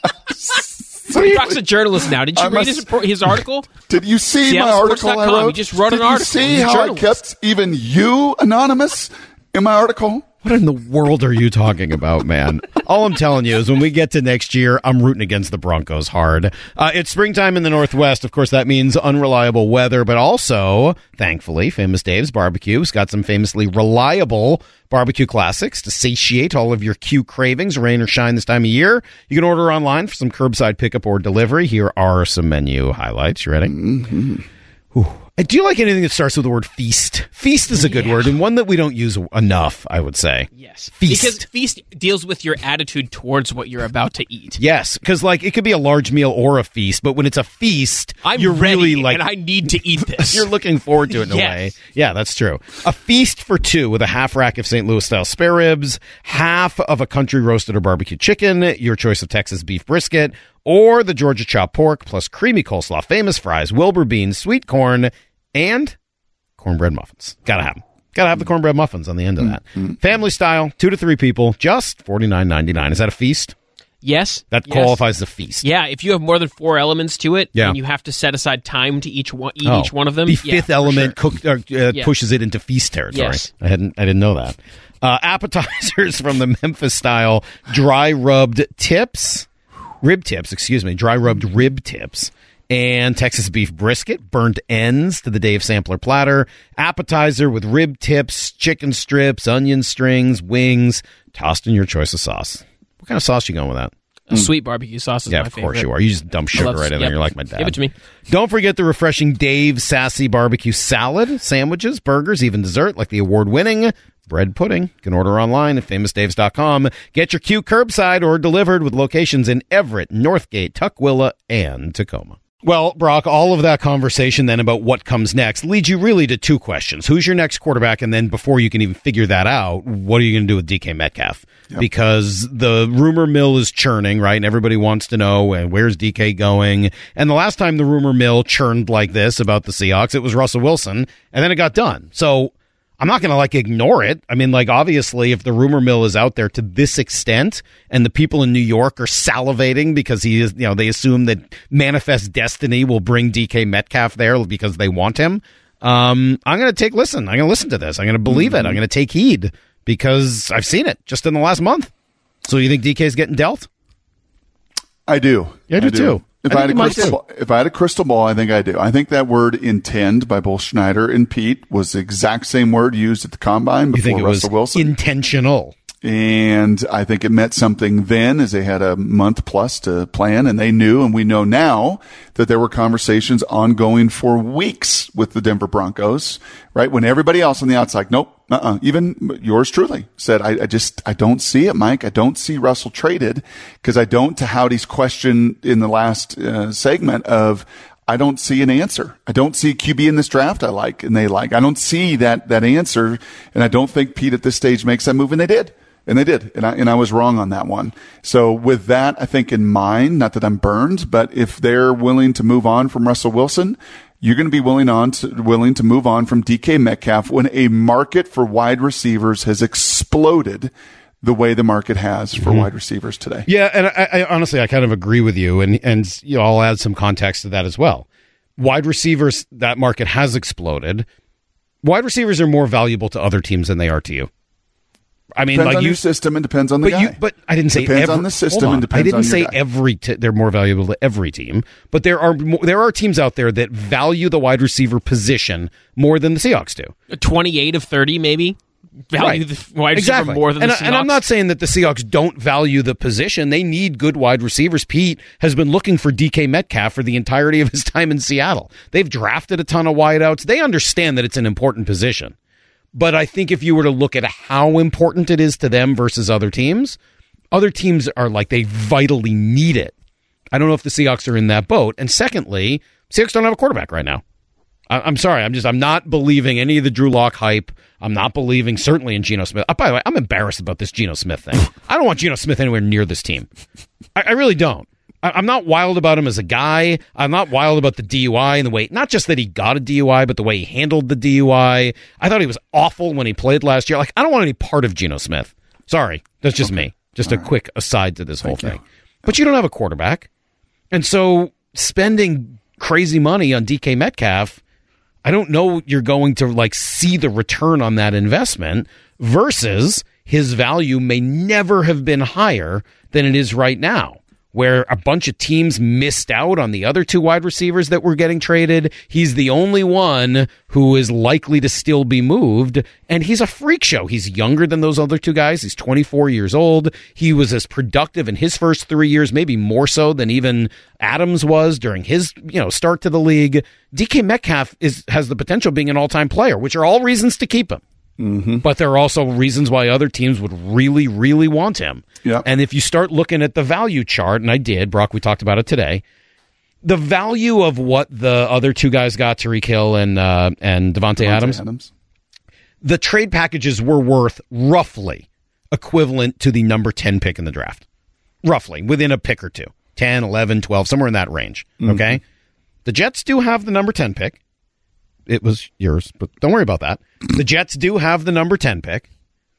Brock's a journalist now. Did you I read must- his, his article? Did you see Seattle my Sports article dot com. I wrote? He just wrote Did an article. you see He's a how I journalist. kept even you anonymous in my article? What in the world are you talking about, man? All I'm telling you is when we get to next year, I'm rooting against the Broncos hard. Uh, it's springtime in the Northwest. Of course, that means unreliable weather, but also, thankfully, Famous Dave's Barbecue has got some famously reliable barbecue classics to satiate all of your Q cravings, rain or shine this time of year. You can order online for some curbside pickup or delivery. Here are some menu highlights. You ready? Mm-hmm. Ooh. Do you like anything that starts with the word feast? Feast is a good Yeah. word, and one that we don't use enough, I would say. Yes. Feast. Because feast deals with your attitude towards what you're about to eat. Yes, because like it could be a large meal or a feast, but when it's a feast, I'm you're ready, really like and I need to eat this. you're looking forward to it in a Yes. way. Yeah, that's true. A feast for two with a half rack of Saint Louis style spare ribs, half of a country roasted or barbecue chicken, your choice of Texas beef brisket, or the Georgia chopped pork plus creamy coleslaw, famous fries, Wilbur beans, sweet corn, and cornbread muffins. Gotta have them. Gotta have the cornbread muffins on the end of that. Mm-hmm. Family style, two to three people, just forty-nine ninety-nine. Is that a feast? Yes. That yes. qualifies as a feast. Yeah, if you have more than four elements to it, Yeah. and you have to set aside time to each one, eat Oh, each one of them. The yeah, fifth for element sure. cook, uh, uh, Yeah. pushes it into feast territory. Yes. I hadn't, I didn't know that. Uh, appetizers from the Memphis style dry rubbed tips, rib tips, excuse me, dry rubbed rib tips. And Texas beef brisket, burnt ends to the Dave Sampler platter. Appetizer with rib tips, chicken strips, onion strings, wings, tossed in your choice of sauce. What kind of sauce you going with that? A sweet barbecue sauce is yeah, my of favorite. course you are. You just dump sugar love- right in there. yep. You're like my dad. Give it to me. Don't forget the refreshing Dave Sassy barbecue salad, sandwiches, burgers, even dessert like the award-winning bread pudding. You can order online at famous daves dot com. Get your cue curbside or delivered with locations in Everett, Northgate, Tukwila, and Tacoma. Well, Brock, all of that conversation then about what comes next leads you really to two questions. Who's your next quarterback? And then before you can even figure that out, what are you going to do with D K Metcalf? Yep. Because the rumor mill is churning, right? And everybody wants to know, uh, where's D K going? And the last time the rumor mill churned like this about the Seahawks, it was Russell Wilson, and then it got done. So I'm not going to like ignore it. I mean, like, obviously, if the rumor mill is out there to this extent and the people in New York are salivating because he is, you know, they assume that Manifest Destiny will bring D K Metcalf there because they want him. Um, I'm going to take listen. I'm going to listen to this. I'm going to believe mm-hmm. it. I'm going to take heed because I've seen it just in the last month. So you think D K's getting dealt? I do. Yeah, I do, I do. too. If I, I had a crystal ball, if I had a crystal ball, I think I do. I think that word "intend" by both Schneider and Pete was the exact same word used at the combine before you think it Russell was Wilson. Intentional. And I think it meant something then as they had a month plus to plan, and they knew, and we know now that there were conversations ongoing for weeks with the Denver Broncos, right? When everybody else on the outside, nope, uh-uh. Even yours truly said, I, I just, I don't see it, Mike. I don't see Russell traded because I don't, to Howdy's question in the last uh, segment of, I don't see an answer. I don't see Q B in this draft I like and they like. I don't see that, that answer, and I don't think Pete at this stage makes that move, and they did. And they did. And I, and I was wrong on that one. So with that, I think in mind, not that I'm burned, but if they're willing to move on from Russell Wilson, you're going to be willing on to, willing to move on from D K Metcalf when a market for wide receivers has exploded the way the market has for mm-hmm. wide receivers today. Yeah. And I, I honestly, I kind of agree with you. And, and, you know, I'll add some context to that as well. Wide receivers, that market has exploded. Wide receivers are more valuable to other teams than they are to you. I mean, depends like on you, your system and depends on the but guy. You, but I didn't say depends every, on the system on. and depends I didn't on say your guy. every. T- they're more valuable to every team, but there are there are teams out there that value the wide receiver position more than the Seahawks do. Twenty-eight of thirty, maybe value right. the wide exactly. receiver more than and, the Seahawks. And I'm not saying that the Seahawks don't value the position. They need good wide receivers. Pete has been looking for D K Metcalf for the entirety of his time in Seattle. They've drafted a ton of wideouts. They understand that it's an important position. But I think if you were to look at how important it is to them versus other teams, other teams are like they vitally need it. I don't know if the Seahawks are in that boat. And secondly, Seahawks don't have a quarterback right now. I, I'm sorry. I'm just I'm not believing any of the Drew Lock hype. I'm not believing certainly in Geno Smith. Oh, by the way, I'm embarrassed about this Geno Smith thing. I don't want Geno Smith anywhere near this team. I, I really don't. I'm not wild about him as a guy. I'm not wild about the D U I and the way, not just that he got a D U I, but the way he handled the D U I. I thought he was awful when he played last year. Like, I don't want any part of Geno Smith. Sorry. That's just okay. me. Just All a right. quick aside to this Thank whole thing. You. But you don't have a quarterback. And so spending crazy money on D K Metcalf, I don't know you're going to like see the return on that investment versus his value may never have been higher than it is right now, where a bunch of teams missed out on the other two wide receivers that were getting traded. He's the only one who is likely to still be moved, and he's a freak show. He's younger than those other two guys. He's twenty-four years old. He was as productive in his first three years, maybe more so than even Adams was during his, you know, start to the league. D K Metcalf is has the potential of being an all-time player, which are all reasons to keep him. Mm-hmm. But there are also reasons why other teams would really, really want him. Yep. And if you start looking at the value chart, and I did, Brock, we talked about it today, the value of what the other two guys got, Tyreek Hill and uh, and Devontae Adams, Adams, the trade packages were worth roughly equivalent to the number ten pick in the draft. Roughly, within a pick or two. ten, eleven, twelve, somewhere in that range. Mm-hmm. Okay? The Jets do have the number ten pick. It was yours, but don't worry about that. The Jets do have the number ten pick.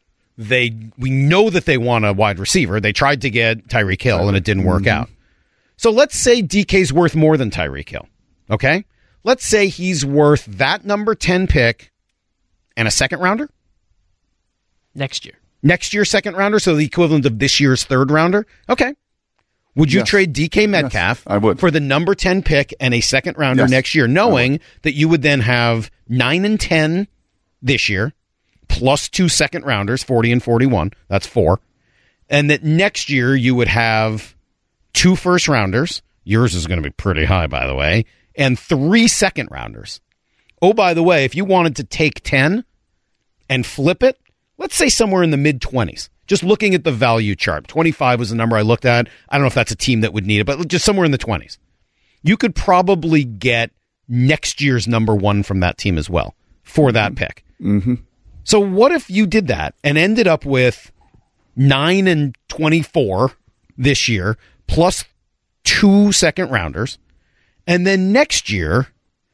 They we know that they want a wide receiver. They tried to get Tyreek Hill, and it didn't work mm-hmm. out. So let's say D K's worth more than Tyreek Hill. Okay? Let's say he's worth that number ten pick and a second rounder. Next year. Next year's second rounder, so the equivalent of this year's third rounder? Okay. Would you Yes. trade D K Metcalf Yes, I would. for the number ten pick and a second rounder Yes, next year, knowing that you would then have nine and ten this year, plus two second rounders, forty and forty-one. That's four. And that next year you would have two first rounders. Yours is going to be pretty high, by the way, and three second rounders. Oh, by the way, if you wanted to take ten and flip it, let's say somewhere in the mid-twenties. Just looking at the value chart. twenty-five was the number I looked at. I don't know if that's a team that would need it, but just somewhere in the twenties. You could probably get next year's number one from that team as well for that pick. Mm-hmm. So what if you did that and ended up with nine and twenty-four this year, plus two second rounders, and then next year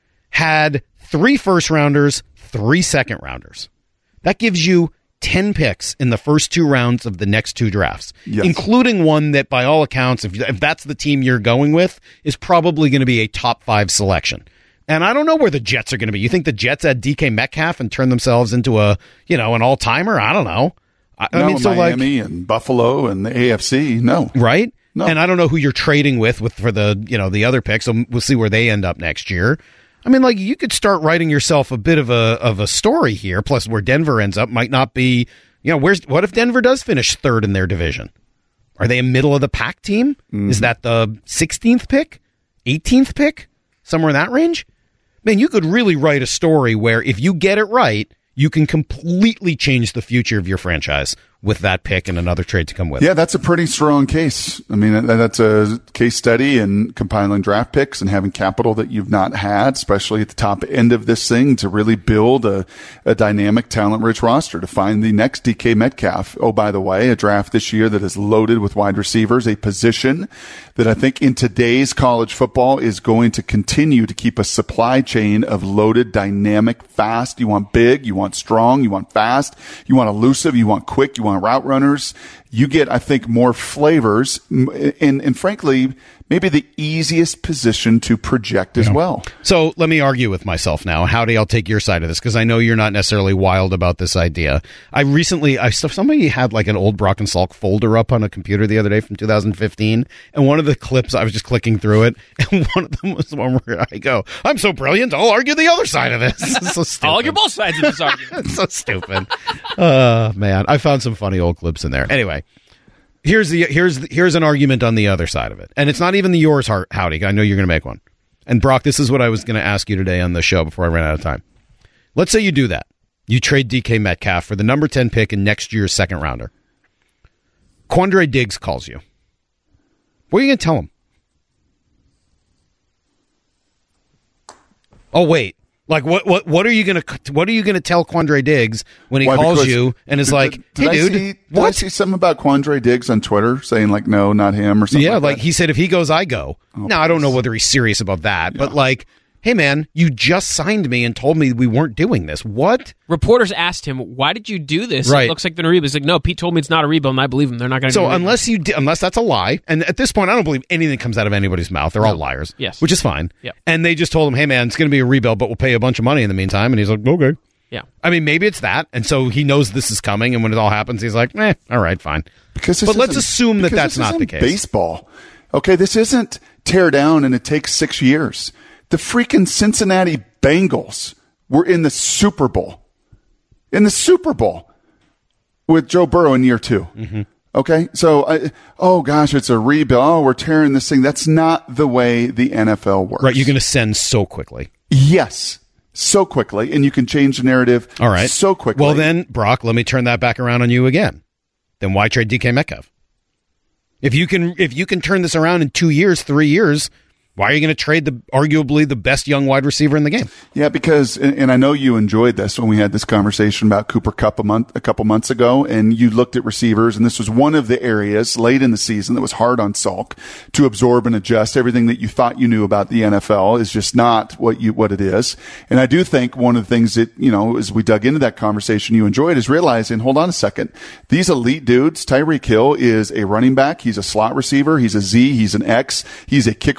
had three first rounders, three second rounders. That gives you ten picks in the first two rounds of the next two drafts, Yes. including one that, by all accounts, if, if that's the team you're going with, is probably going to be a top five selection. And I don't know where the Jets are going to be. You think the Jets add D K Metcalf and turn themselves into a, you know, an all-timer? I don't know. I, No, I mean, so like, Miami and Buffalo and the A F C, no. right? No. And I don't know who you're trading with with for the, you know, the other picks. So we'll see where they end up next year. I mean, like, you could start writing yourself a bit of a of a story here. Plus, where Denver ends up might not be, you know, where's what if Denver does finish third in their division? Are they a middle of the pack team? Mm-hmm. Is that the sixteenth pick, eighteenth pick, somewhere in that range? Man, you could really write a story where if you get it right, you can completely change the future of your franchise with that pick and another trade to come with. Yeah, that's a pretty strong case. I mean, that- that's a case study in compiling draft picks and having capital that you've not had, especially at the top end of this thing, to really build a, a dynamic, talent-rich roster to find the next D K Metcalf. Oh, by the way, a draft this year that is loaded with wide receivers, a position that I think in today's college football is going to continue to keep a supply chain of loaded, dynamic, fast. You want big, you want strong, you want fast, you want elusive, you want quick, you want route runners. You get, I think, more flavors and, and frankly, maybe the easiest position to project as well. So let me argue with myself now. Howdy, I'll take your side of this because I know you're not necessarily wild about this idea. I recently, I somebody had like an old Brock and Salk folder up on a computer the other day from two thousand fifteen, and one of the clips, I was just clicking through it, and one of them was the one where I go, I'm so brilliant, I'll argue the other side of this. It's so stupid. I'll argue both sides of this argument. It's so stupid. Uh, man, I found some funny old clips in there. Anyway. Here's the here's the, here's an argument on the other side of it, and it's not even the yours, Howdy. I know you're going to make one. And Brock, this is what I was going to ask you today on the show before I ran out of time. Let's say you do that. You trade D K Metcalf for the number ten pick in next year's second rounder. Quandre Diggs calls you. What are you going to tell him? Oh wait. Like what? What? What are you gonna? What are you gonna tell Quandre Diggs when he Why, calls because- you and is did- like, did "Hey, I dude, see, did what?" I see something about Quandre Diggs on Twitter saying like, no, not him or something? Yeah, like, like that? he said, if he goes, I go. Oh, now I don't know please. whether he's serious about that, but like, hey man, you just signed me and told me we weren't doing this. What? Reporters asked him, "Why did you do this? Right. It looks like they're a rebuild." He's like, "No, Pete told me it's not a rebuild, and I believe him. They're not going to." So unless you, di- unless that's a lie, and at this point, I don't believe anything that comes out of anybody's mouth. They're all liars. Yes. which is fine. Yep. And they just told him, hey man, it's going to be a rebuild, but we'll pay you a bunch of money in the meantime. And he's like, okay. yeah, I mean, maybe it's that, and so he knows this is coming, and when it all happens, he's like, eh, all right, fine. Because this but let's isn't- assume that because that's this not isn't the case. Baseball. Okay, this isn't tear down and it takes six years. The freaking Cincinnati Bengals were in the Super Bowl. In the Super Bowl with Joe Burrow in year two. Mm-hmm. Okay, so, I, oh gosh, it's a rebuild. Oh, we're tearing this thing. That's not the way the N F L works. Right, you're going to send so quickly. Yes, so quickly, and you can change the narrative All right. so quickly. Well, then, Brock, let me turn that back around on you again. Then why trade D K Metcalf? If you can, if you can turn this around in two years, three years, why are you going to trade the arguably the best young wide receiver in the game? Yeah, because, and and I know you enjoyed this when we had this conversation about Cooper Kupp a month, a couple months ago, and you looked at receivers, and this was one of the areas late in the season that was hard on Salk to absorb and adjust. Everything that you thought you knew about the N F L is just not what you, what it is. And I do think one of the things that, you know, as we dug into that conversation you enjoyed is realizing, hold on a second, these elite dudes, Tyreek Hill is a running back, he's a slot receiver, he's a Z, he's an X, he's a kick returner,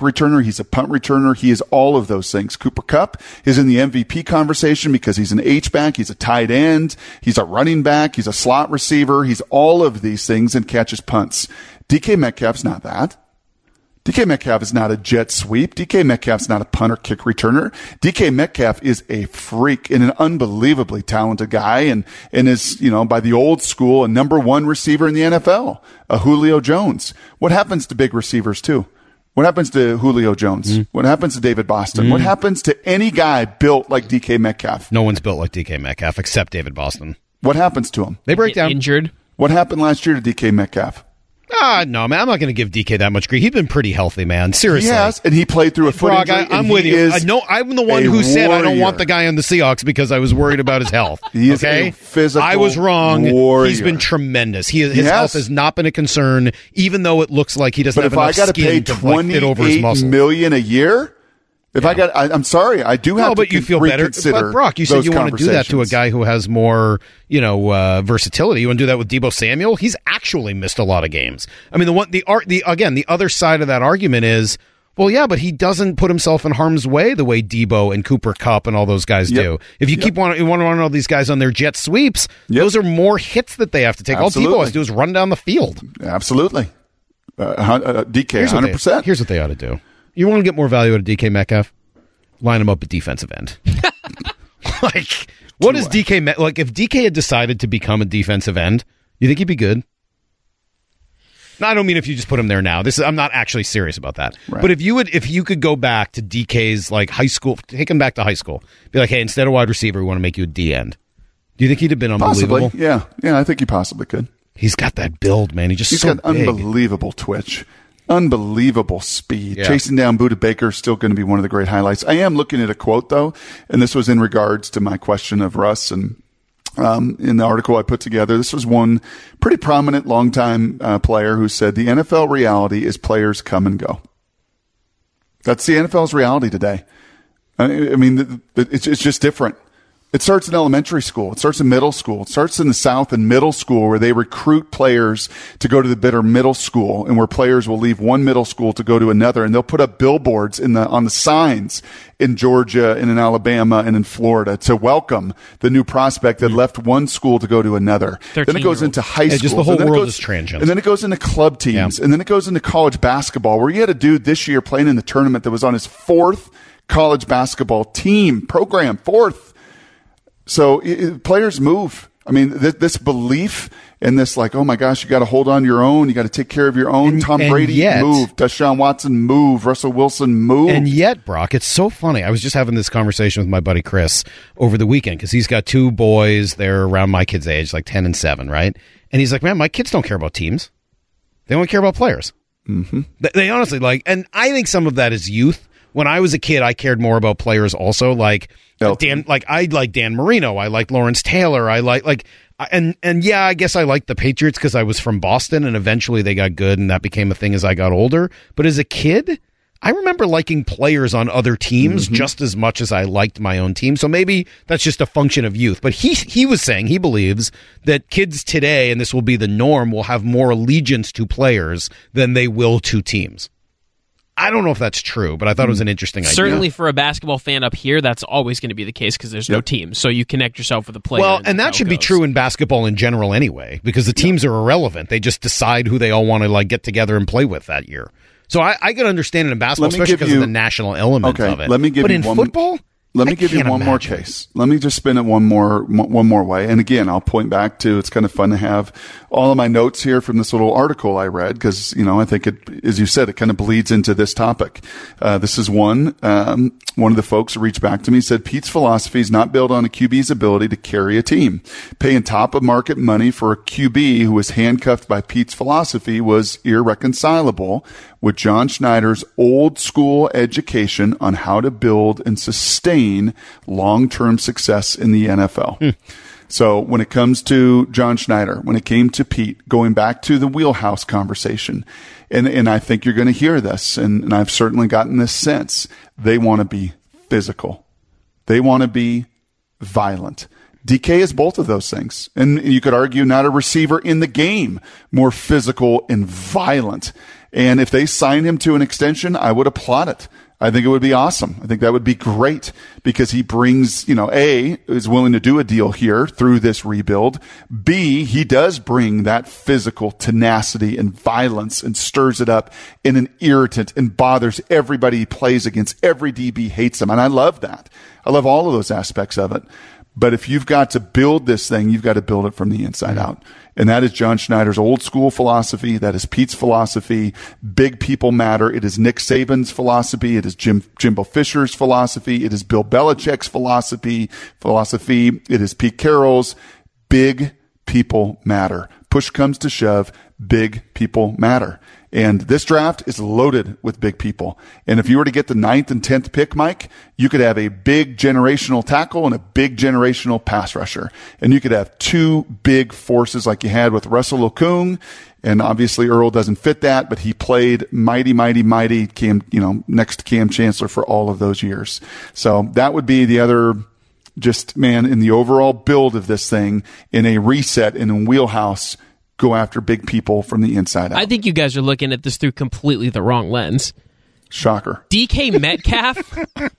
He's a punt returner. He is all of those things. Cooper Kupp is in the M V P conversation because he's an H-back. He's a tight end. He's a running back. He's a slot receiver. He's all of these things and catches punts. D K Metcalf's not that. D K Metcalf is not a jet sweep. D K Metcalf's not a punt or kick returner. D K Metcalf is a freak and an unbelievably talented guy and, and is, you know, by the old school, a number one receiver in the N F L, a Julio Jones. What happens to big receivers too? What happens to Julio Jones? Mm. What happens to David Boston? Mm. What happens to any guy built like D K Metcalf? No one's built like D K Metcalf except David Boston. What happens to him? They break down. Injured. What happened last year to D K Metcalf? Ah, no, man, I'm not going to give D K that much grief. He's been pretty healthy, man. Seriously. Yes, and he played through a foot Brock, injury. I, I'm with you. I know, I'm the one who said warrior. I don't want the guy on the Seahawks because I was worried about his health. He is okay? a physical I was wrong. warrior. He's been tremendous. He, his yes. health has not been a concern, even though it looks like he doesn't but have if enough I gotta skin pay to like, fit over his muscles. million a year. If yeah. I got, I, I'm sorry, I do have no, to but you feel better. But Brock, you said you want to do that to a guy who has more, you know, uh, versatility. You want to do that with Deebo Samuel? He's actually missed a lot of games. I mean, the one, the art, the again, the other side of that argument is, well, yeah, but he doesn't put himself in harm's way the way Deebo and Cooper Kupp and all those guys yep. do. If you yep. keep want, you want to run all these guys on their jet sweeps, yep. those are more hits that they have to take. Absolutely. All Deebo has to do is run down the field. Absolutely, uh, uh, D K, here's one hundred percent. They, here's what they ought to do. You want to get more value out of D K Metcalf? Line him up at defensive end. Like, what is D K Met? Like, if D K had decided to become a defensive end, you think he'd be good? No, I don't mean if you just put him there now. This is, I'm not actually serious about that. Right. But if you would, if you could go back to D K's like high school, take him back to high school, be like, hey, instead of wide receiver, we want to make you a D end. Do you think he'd have been unbelievable? Possibly, yeah, yeah. I think he possibly could. He's got that build, man. He just he's so got big. Unbelievable twitch. Unbelievable speed. Yeah. Chasing down Budda Baker is still going to be one of the great highlights. I am looking at a quote, though, and this was in regards to my question of Russ. And um, in the article I put together, this was one pretty prominent longtime uh, player who said, the N F L reality is players come and go. That's the N F L's reality today. I mean, it's, it's just different. It starts in elementary school. It starts in middle school. It starts in the South in middle school where they recruit players to go to the better middle school and where players will leave one middle school to go to another. And they'll put up billboards in the, on the signs in Georgia and in Alabama and in Florida to welcome the new prospect that left one school to go to another. Then it goes into high school. Yeah, just the whole world goes, is transient. And then it goes into club teams. Yeah. And then it goes into college basketball where you had a dude this year playing in the tournament that was on his fourth college basketball team program, fourth. So it, players move. I mean, th- this belief in this, like, oh my gosh, you got to hold on to your own. You got to take care of your own. And, Tom and Brady yet, move. Deshaun Watson move. Russell Wilson move. And yet, Brock, it's so funny. I was just having this conversation with my buddy Chris over the weekend because he's got two boys. They're around my kid's age, like ten and seven, right? And he's like, man, my kids don't care about teams. They only care about players. Mm-hmm. They, they honestly like, and I think some of that is youth. When I was a kid, I cared more about players also. Like Dan, like I like Dan Marino. I like Lawrence Taylor. I like like and and yeah, I guess I liked the Patriots because I was from Boston, and eventually they got good, and that became a thing as I got older. But as a kid, I remember liking players on other teams mm-hmm. just as much as I liked my own team. So maybe that's just a function of youth. But he he was saying he believes that kids today, and this will be the norm, will have more allegiance to players than they will to teams. I don't know if that's true, but I thought it was an interesting idea. Certainly for a basketball fan up here, that's always going to be the case because there's no yep. team. So you connect yourself with a player. Well, and, and that should be true in basketball in general anyway, because the teams yep. are irrelevant. They just decide who they all want to like get together and play with that year. So I, I can understand it in basketball, especially because you, of the national element okay, of it. Let me give but you in one, football? Let me I give you one imagine. more case. Let me just spin it one more one more way. And again, I'll point back to, it's kind of fun to have all of my notes here from this little article I read because, you know, I think it, as you said, it kind of bleeds into this topic. Uh, this is one, um, one of the folks who reached back to me said, Pete's philosophy is not built on a Q B's ability to carry a team. Paying top of market money for a Q B who was handcuffed by Pete's philosophy was irreconcilable with John Schneider's old school education on how to build and sustain long-term success in the N F L. Hmm. So when it comes to John Schneider, when it came to Pete, going back to the wheelhouse conversation, and, and I think you're going to hear this, and, and I've certainly gotten this sense, they want to be physical. They want to be violent. D K is both of those things. And you could argue not a receiver in the game more physical and violent. And if they sign him to an extension, I would applaud it. I think it would be awesome. I think that would be great because he brings, you know, A, is willing to do a deal here through this rebuild. B, he does bring that physical tenacity and violence and stirs it up in an irritant and bothers everybody he plays against. Every D B hates him. And I love that. I love all of those aspects of it. But if you've got to build this thing, you've got to build it from the inside out. And that is John Schneider's old school philosophy. That is Pete's philosophy. Big people matter. It is Nick Saban's philosophy. It is Jim, Jimbo Fisher's philosophy. It is Bill Belichick's philosophy, philosophy. It is Pete Carroll's. Big people matter. Push comes to shove. Big people matter. And this draft is loaded with big people. And if you were to get the ninth and tenth pick, Mike, you could have a big generational tackle and a big generational pass rusher. And you could have two big forces like you had with Russell Okung. And obviously Earl doesn't fit that, but he played mighty, mighty, mighty Cam, you know, next to Cam Chancellor for all of those years. So that would be the other, just man, in the overall build of this thing, in a reset, in a wheelhouse, go after big people from the inside out. I think you guys are looking at this through completely the wrong lens. Shocker. D K Metcalf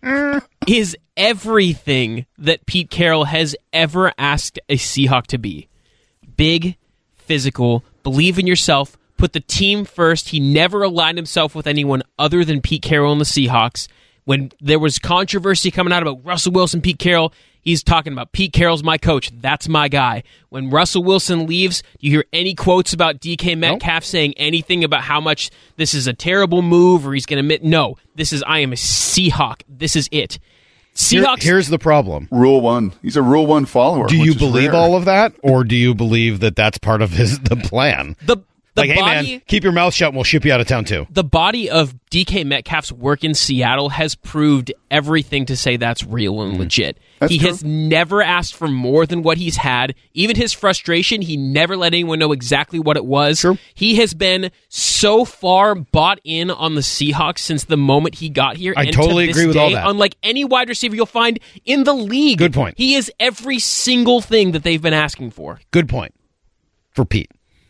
is everything that Pete Carroll has ever asked a Seahawk to be. Big, physical, believe in yourself, put the team first. He never aligned himself with anyone other than Pete Carroll and the Seahawks. When there was controversy coming out about Russell Wilson, Pete Carroll, he's talking about Pete Carroll's my coach. That's my guy. When Russell Wilson leaves, you hear any quotes about D K Metcalf nope. saying anything about how much this is a terrible move or he's going to admit, no, this is, I am a Seahawk. This is it. Seahawks. Here, here's the problem. Rule one. He's a rule one follower. Do you which is believe rare. all of that, or do you believe that that's part of his the plan? The The like, body, hey man, keep your mouth shut and we'll ship you out of town too. The body of D K Metcalf's work in Seattle has proved everything to say that's real and legit. That's he true. has never asked for more than what he's had. Even his frustration, he never let anyone know exactly what it was. True. He has been so far bought in on the Seahawks since the moment he got here. I and totally to this agree with day, all that. Unlike any wide receiver you'll find in the league. Good point. He is every single thing that they've been asking for. Good point for Pete.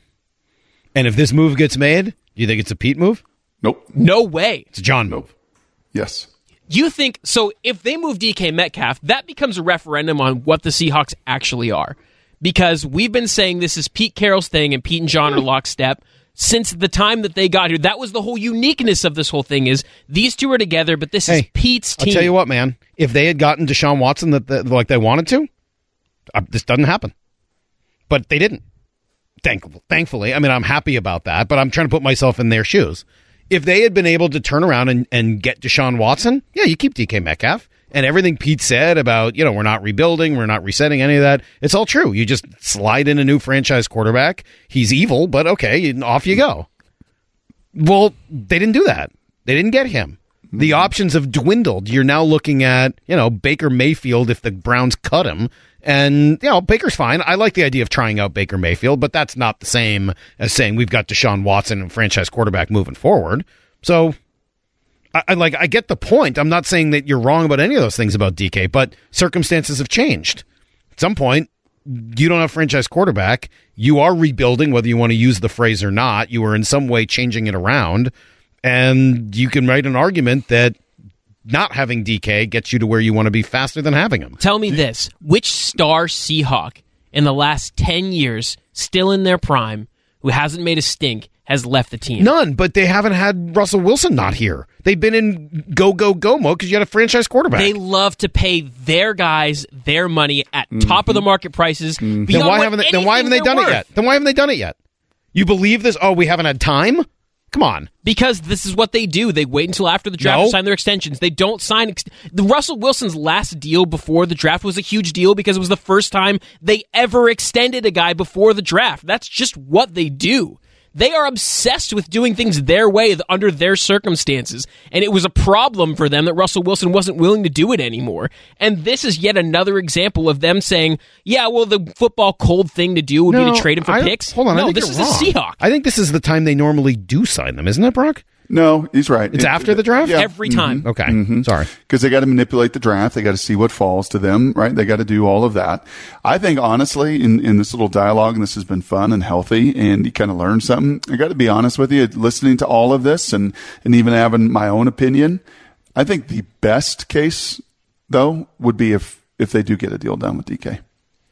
And if this move gets made, do you think it's a Pete move? Nope. No way. It's a John move. Yes. You think, so if they move D K Metcalf, that becomes a referendum on what the Seahawks actually are. Because we've been saying this is Pete Carroll's thing and Pete and John are lockstep since the time that they got here. That was the whole uniqueness of this whole thing is these two are together, but this hey, is Pete's team. I'll tell you what, man. If they had gotten Deshaun Watson that, that like they wanted to, uh, this doesn't happen. But they didn't. Thankful, thankfully. I mean, I'm happy about that, but I'm trying to put myself in their shoes. If they had been able to turn around and, and get Deshaun Watson, yeah, you keep D K Metcalf. And everything Pete said about, you know, we're not rebuilding, we're not resetting any of that, it's all true. You just slide in a new franchise quarterback. He's evil, but okay, off you go. Well, they didn't do that. They didn't get him. The options have dwindled. You're now looking at, you know, Baker Mayfield if the Browns cut him. And, you know, Baker's fine. I like the idea of trying out Baker Mayfield, but that's not the same as saying we've got Deshaun Watson and franchise quarterback moving forward. So, I, I like, I get the point. I'm not saying that you're wrong about any of those things about D K, but circumstances have changed. At some point, you don't have franchise quarterback. You are rebuilding, whether you want to use the phrase or not. You are in some way changing it around. And you can write an argument that not having D K gets you to where you want to be faster than having him. Tell me this. Which star Seahawk in the last ten years, still in their prime, who hasn't made a stink, has left the team? None, but they haven't had Russell Wilson not here. They've been in go, go, go mode because you had a franchise quarterback. They love to pay their guys their money at mm-hmm. top of the market prices. Mm-hmm. Then why haven't they, then why haven't they done worth. it yet? Then why haven't they done it yet? You believe this? Oh, we haven't had time? Come on. Because this is what they do. They wait until after the draft no. to sign their extensions. They don't sign... Ex- the Russell Wilson's last deal before the draft was a huge deal because it was the first time they ever extended a guy before the draft. That's just what they do. They are obsessed with doing things their way under their circumstances. And it was a problem for them that Russell Wilson wasn't willing to do it anymore. And this is yet another example of them saying, yeah, well, the football cold thing to do would no, be to trade him for I, picks. Hold on, no, I think this you're is wrong. a Seahawk. I think this is the time they normally do sign them, isn't it, Brock? No, he's right. It's It- after the draft? Yeah. Every time. Okay. Mm-hmm. Sorry. Because they got to manipulate the draft. They got to see what falls to them, right? They got to do all of that. I think, honestly, in, in this little dialogue, and this has been fun and healthy, and you kind of learn something. I got to be honest with you, listening to all of this and, and even having my own opinion, I think the best case, though, would be if, if they do get a deal done with D K.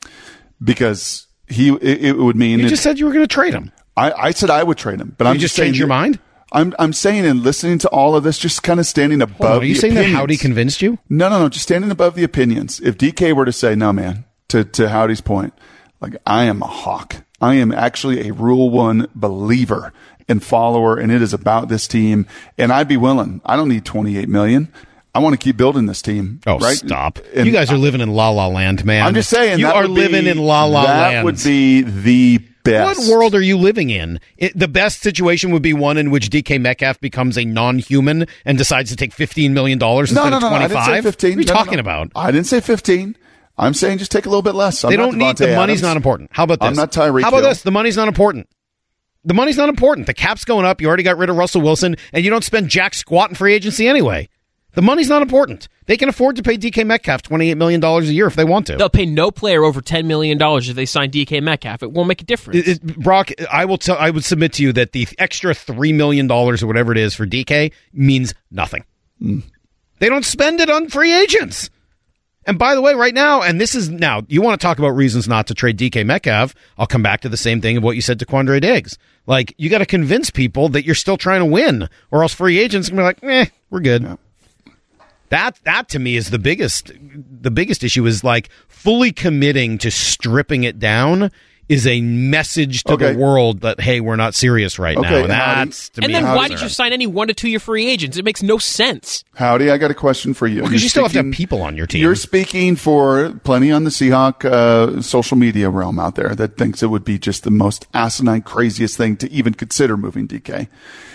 Because he, it, it would mean. You it, just said you were going to trade him. I, I said I would trade him, but I'm You just saying changed your that- mind? I'm I'm saying and listening to all of this, just kind of standing above. Hold on, are you the saying opinions. that Howdy convinced you? No, no, no. Just standing above the opinions. If D K were to say, "No, man," to to Howdy's point, like I am a hawk. I am actually a Rule One believer and follower, and it is about this team. And I'd be willing. I don't need twenty-eight million. I want to keep building this team. Oh, right? stop! And you guys are living in La La Land, man. I'm just saying you that are would be- living in La La that Land. would be the best. What world are you living in? It, the best situation would be one in which D K Metcalf becomes a non-human and decides to take fifteen million dollars No, instead no, of no, no. I twenty-five. didn't say fifteen. What are you No, no, talking no. about? I didn't say fifteen. I'm saying just take a little bit less. I'm They not don't need Devontae the money's Adams. not important. How about this? I'm not Tyreek How about Hill. this? The money's not important. The money's not important. The cap's going up. You already got rid of Russell Wilson, and you don't spend jack squat in free agency anyway. The money's not important. They can afford to pay D K Metcalf twenty-eight million dollars a year if they want to. They'll pay no player over ten million dollars if they sign D K Metcalf. It won't make a difference. It- it- Brock, I will tell. I would submit to you that the extra three million dollars or whatever it is for D K means nothing. Mm. They don't spend it on free agents. And by the way, right now, and this is now, you want to talk about reasons not to trade D K Metcalf? I'll come back to the same thing of what you said to Quandre Diggs. Like, you got to convince people that you're still trying to win, or else free agents can be like, eh, we're good. Yeah. That that to me is the biggest the biggest issue is like fully committing to stripping it down is a message to Okay. the world that hey, we're not serious right now. Okay, And Howdy. that's to and me then a why concern. did you sign any one to two year free agents? It makes no sense. Howdy, I got a question for you. Because You're you still have to have speaking- people on your team. You're speaking for plenty on the Seahawk uh, social media realm out there that thinks it would be just the most asinine, craziest thing to even consider moving D K.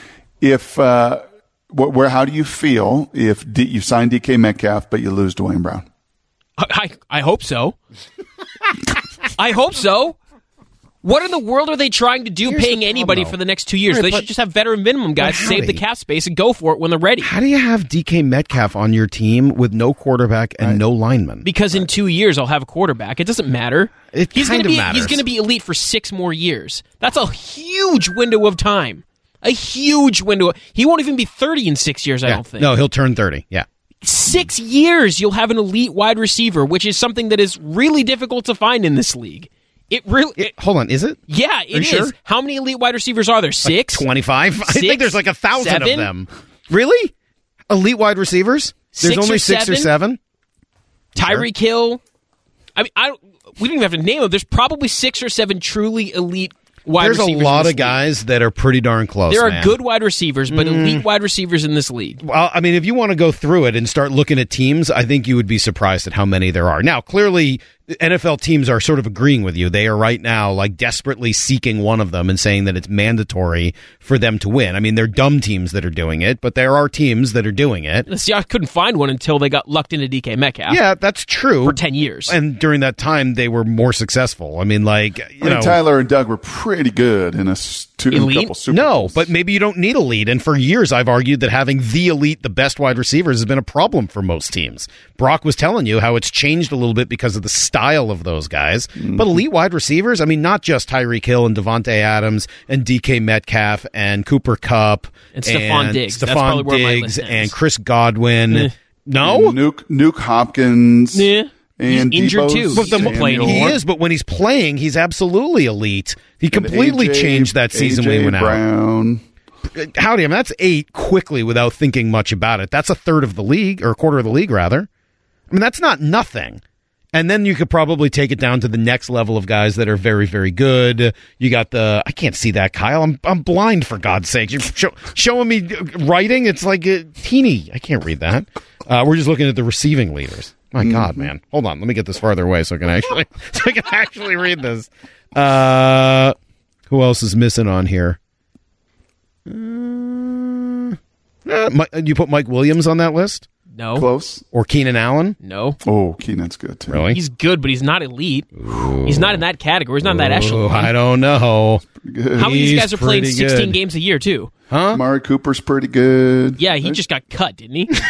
If uh, wh- where, how do you feel if D- you sign D K Metcalf but you lose Dwayne Brown? I, I, I hope so. I hope so. What in the world are they trying to do Here's paying the problem, anybody though. for the next two years? Right, they but- should just have veteran minimum guys but save the Howdy. cap space and go for it when they're ready. How do you have D K Metcalf on your team with no quarterback and no lineman? Because in two years I'll have a quarterback. It doesn't matter. It he's kind gonna of be matters. he's going to be elite for six more years. That's a huge window of time. A huge window. He won't even be thirty in six years. I Yeah. don't think. No, he'll turn thirty. Yeah. Six years you'll have an elite wide receiver, which is something that is really difficult to find in this league. It really. It- hold on, is it? Yeah, it you is. sure? How many elite wide receivers are there? Six? twenty-five? I Six? think there's like a thousand of Seven? them. Really? Elite wide receivers? There's Six only or six or seven? seven? Tyreek Hill. I mean, I don't, we don't even have to name them. There's probably six or seven truly elite wide There's a receivers. lot in this of guys that are pretty darn close. league. There are man. good wide receivers, but elite wide receivers in this league. Well, I mean, if you want to go through it and start looking at teams, I think you would be surprised at how many there are. Now, clearly, N F L teams are sort of agreeing with you. They are right now like desperately seeking one of them and saying that it's mandatory for them to win. I mean, they're dumb teams that are doing it, but there are teams that are doing it. The Seahawks couldn't find one until they got lucked into D K Metcalf. Yeah, that's true. For ten years. And during that time, they were more successful. I mean, like, you I mean, know. Tyler and Doug were pretty good in a s- two, Elite? couple Super No, Bowls. but maybe you don't need elite. And for years, I've argued that having the elite, the best wide receivers, has been a problem for most teams. Brock was telling you how it's changed a little bit because of the style of those guys. Mm-hmm. But elite wide receivers, I mean, not just Tyreek Hill and Devontae Adams and D K Metcalf and Cooper Kupp And Stephon Diggs. That's Stephon probably where my Diggs list ends. and Chris Godwin. Eh. No? Nuke, Nuke Hopkins. Yeah. He's And injured Deebo too. But the, He doesn't play he anymore. is, but when he's playing, he's absolutely elite. He And completely A J changed that season A J we went out. Brown. Howdy, I mean, that's eight quickly without thinking much about it. That's a third of the league, or a quarter of the league, rather. I mean, that's not nothing. And then you could probably take it down to the next level of guys that are very, very good. You got the, I can't see that, Kyle. I'm I'm blind, for God's sake. You're show, showing me writing. It's like a teeny. I can't read that. Uh, we're just looking at the receiving leaders. My God, man. Hold on. Let me get this farther away so I can actually, so I can actually read this. Uh, who else is missing on here? Uh, Mi- you put Mike Williams on that list? No. Close. Or Keenan Allen? No. Oh, Keenan's good too. Really? He's good, but he's not elite. Ooh. He's not in that category. He's not in that Ooh, echelon. I don't know. How many of these guys are playing pretty sixteen good. games a year, too? Huh? Amari Cooper's pretty good. Yeah, he just got cut, didn't he?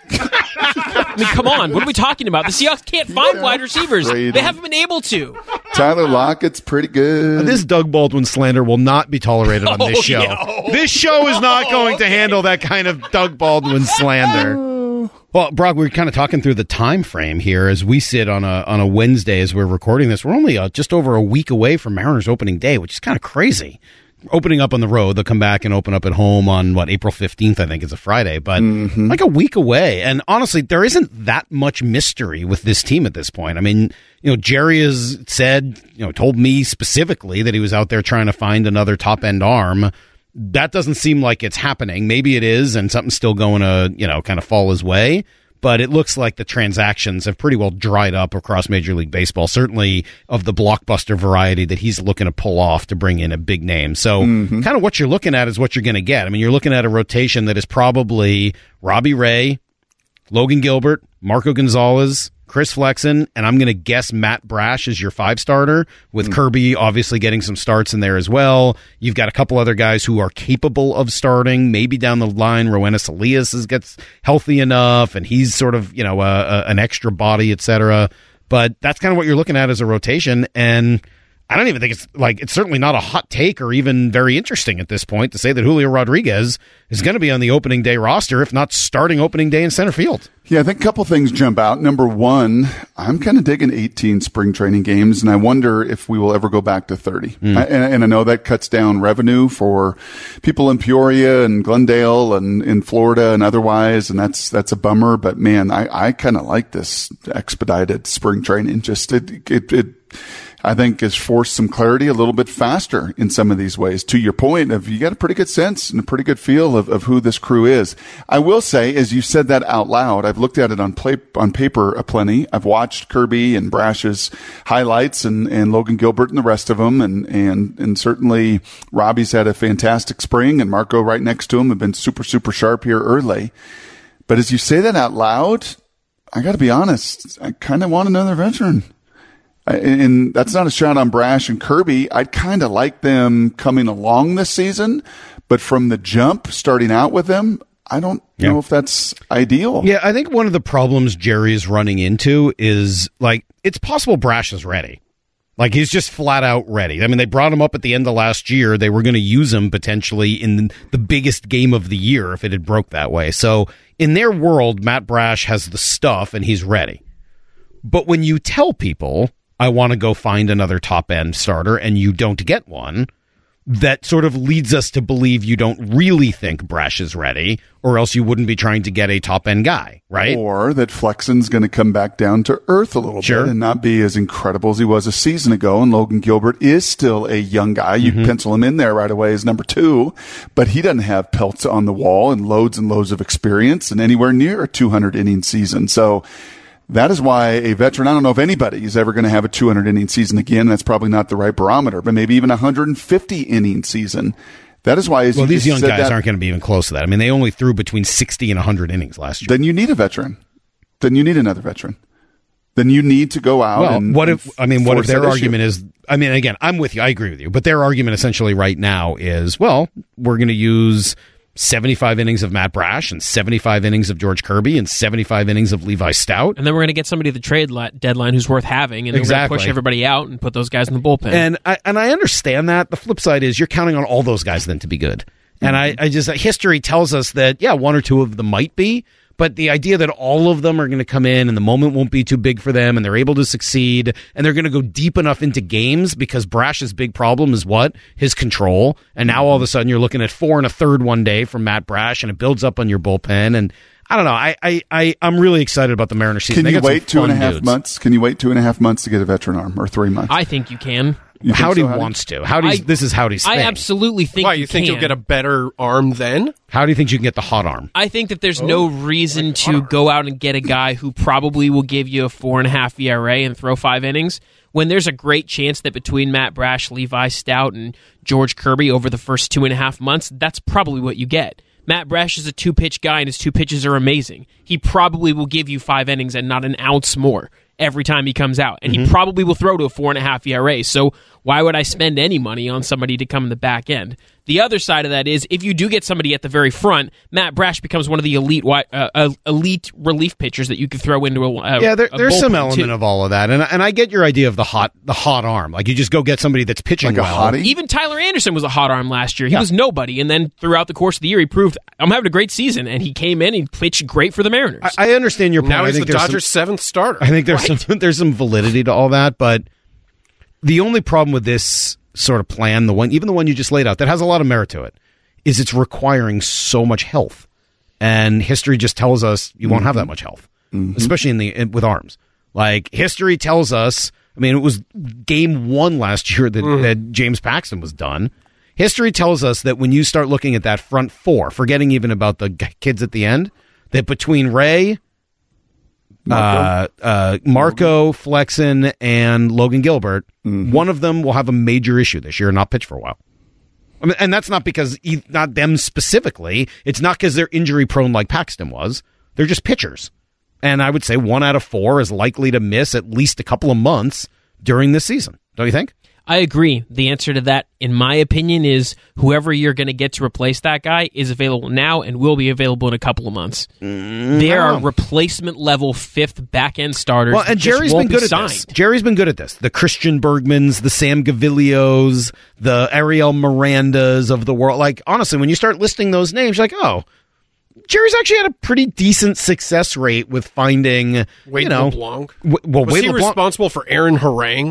I mean, come on. What are we talking about? The Seahawks can't find Yeah. wide receivers. Brady. They haven't been able to. Tyler Lockett's pretty good. This Doug Baldwin slander will not be tolerated on this Oh, show. yeah. This show is not Oh, going to okay. handle that kind of Doug Baldwin slander. Well, Brock, we're kind of talking through the time frame here as we sit on a on a Wednesday as we're recording this. We're only uh, just over a week away from Mariners opening day, which is kind of crazy. Opening up on the road, they'll come back and open up at home on, what, April fifteenth, I think is a Friday, but Mm-hmm. like a week away. And honestly, there isn't that much mystery with this team at this point. I mean, you know, Jerry has said, you know, told me specifically that he was out there trying to find another top-end arm. That doesn't seem like it's happening. Maybe it is, and something's still going to, you know, kind of fall his way. But it looks like the transactions have pretty well dried up across Major League Baseball, certainly of the blockbuster variety that he's looking to pull off to bring in a big name. So Mm-hmm. kind of what you're looking at is what you're going to get. I mean, you're looking at a rotation that is probably Robbie Ray, Logan Gilbert, Marco Gonzalez, Chris Flexen, and I'm going to guess Matt Brash is your five starter, with Kirby obviously getting some starts in there as well. You've got a couple other guys who are capable of starting. Maybe down the line, Roenis Elias is, gets healthy enough, and he's sort of, you know, a, a, an extra body, et cetera. But that's kind of what you're looking at as a rotation, and I don't even think it's like it's certainly not a hot take or even very interesting at this point to say that Julio Rodriguez is going to be on the opening day roster, if not starting opening day in center field. Yeah, I think a couple things jump out. Number one, I'm kind of digging eighteen spring training games, and I wonder if we will ever go back to thirty. Mm. I, and, and I know that cuts down revenue for people in Peoria and Glendale and in Florida and otherwise, and that's that's a bummer. But man, I, I kind of like this expedited spring training. Just it it. it I think has forced some clarity a little bit faster in some of these ways. To your point of you got a pretty good sense and a pretty good feel of, of who this crew is. I will say, as you said that out loud, I've looked at it on play, on paper a plenty. I've watched Kirby and Brash's highlights and, and Logan Gilbert and the rest of them. And, and, and certainly Robbie's had a fantastic spring, and Marco right next to him have been super, super sharp here early. But as you say that out loud, I got to be honest, I kind of want another veteran. And that's not a shot on Brash and Kirby. I'd kind of like them coming along this season, but from the jump, starting out with them, I don't Yeah. know if that's ideal. Yeah, I think one of the problems Jerry is running into is, like, it's possible Brash is ready. Like, he's just flat out ready. I mean, they brought him up at the end of last year. They were going to use him potentially in the biggest game of the year if it had broke that way. So in their world, Matt Brash has the stuff and he's ready. But when you tell people, I want to go find another top-end starter, and you don't get one, that sort of leads us to believe you don't really think Brash is ready, or else you wouldn't be trying to get a top-end guy, right? Or that Flexen's going to come back down to earth a little Sure. bit and not be as incredible as he was a season ago. And Logan Gilbert is still a young guy. You Mm-hmm. pencil him in there right away as number two, but he doesn't have pelts on the wall and loads and loads of experience and anywhere near a two hundred inning season. So that is why a veteran, I don't know if anybody is ever going to have a two hundred inning season again. That's probably not the right barometer, but maybe even a one hundred fifty inning season. That is why, as Well, you these just young said guys that, aren't going to be even close to that. I mean, they only threw between sixty and one hundred innings last year. then you need a veteran. Then you need another veteran. Then you need to go out Well, and what if, I mean, what if force their that argument issue. is, I mean, again, I'm with you. I agree with you. But their argument essentially right now is, well, we're going to use seventy-five innings of Matt Brash and seventy-five innings of George Kirby and seventy-five innings of Levi Stout. And then we're going to get somebody at the trade li- deadline who's worth having, and then we're Exactly. going to push everybody out and put those guys in the bullpen. And I, and I understand that. The flip side is you're counting on all those guys then to be good. And I, I just, history tells us that, yeah, one or two of them might be, but the idea that all of them are going to come in and the moment won't be too big for them and they're able to succeed and they're going to go deep enough into games, because Brash's big problem is what? His control. And now all of a sudden you're looking at four and a third one day from Matt Brash, and it builds up on your bullpen. And I don't know. I, I, I, I'm really excited about the Mariners season. Can They you got some wait two and a fun half dudes. months? Can you wait two and a half months to get a veteran arm, or three months? I think you can. You think Howdy so, Howdy? wants to. Howdy's, I- this is Howdy's I thing. absolutely think Why, you you think can. you'll get a better arm then? How do you think you can get the hot arm? I think that there's no reason to go out and get a guy who probably will give you a four and a half E R A and throw five innings, when there's a great chance that between Matt Brash, Levi Stout, and George Kirby over the first two and a half months, that's probably what you get. Matt Brash is a two-pitch guy, and his two pitches are amazing. He probably will give you five innings and not an ounce more every time he comes out. And mm-hmm. he probably will throw to a four and a half E R A. So why would I spend any money on somebody to come in the back end? The other side of that is, if you do get somebody at the very front, Matt Brash becomes one of the elite uh, uh, elite relief pitchers that you could throw into a, a yeah. There, a there's some element too. of all of that, and and I get your idea of the hot the hot arm. Like you just go get somebody that's pitching like well. A hottie? Even Tyler Anderson was a hot arm last year. He yeah. was nobody, and then throughout the course of the year, he proved I'm having a great season, and he came in and pitched great for the Mariners. I, I understand your point. Now I he's think the there's Dodgers' some, seventh starter. I think there's right. some there's some validity to all that, but the only problem with this sort of plan, the one even the one you just laid out, that has a lot of merit to it, is it's requiring so much health, and history just tells us you mm-hmm. won't have that much health, mm-hmm. especially in the in, with arms. Like history tells us, I mean, it was game one last year that, mm. that James Paxton was done. History tells us that when you start looking at that front four, forgetting even about the kids at the end, that between Ray, Marco, uh, uh, Marco Flexen, and Logan Gilbert, mm-hmm. one of them will have a major issue this year and not pitch for a while. I mean, and that's not because e- not them specifically. It's not because they're injury prone like Paxton was. They're just pitchers. And I would say one out of four is likely to miss at least a couple of months during this season. Don't you think? I agree. The answer to that, in my opinion, is whoever you're going to get to replace that guy is available now and will be available in a couple of months. Mm, there are replacement level fifth back end starters. Well, and Jerry's been good at signed. this. Jerry's been good at this. The Christian Bergmans, the Sam Gavillios, the Ariel Mirandas of the world. Like, honestly, when you start listing those names, you're like, oh, Jerry's actually had a pretty decent success rate with finding, Wade you know, LeBlanc. W- well, was Wade he LeBlanc, responsible for Aaron Harang? Uh,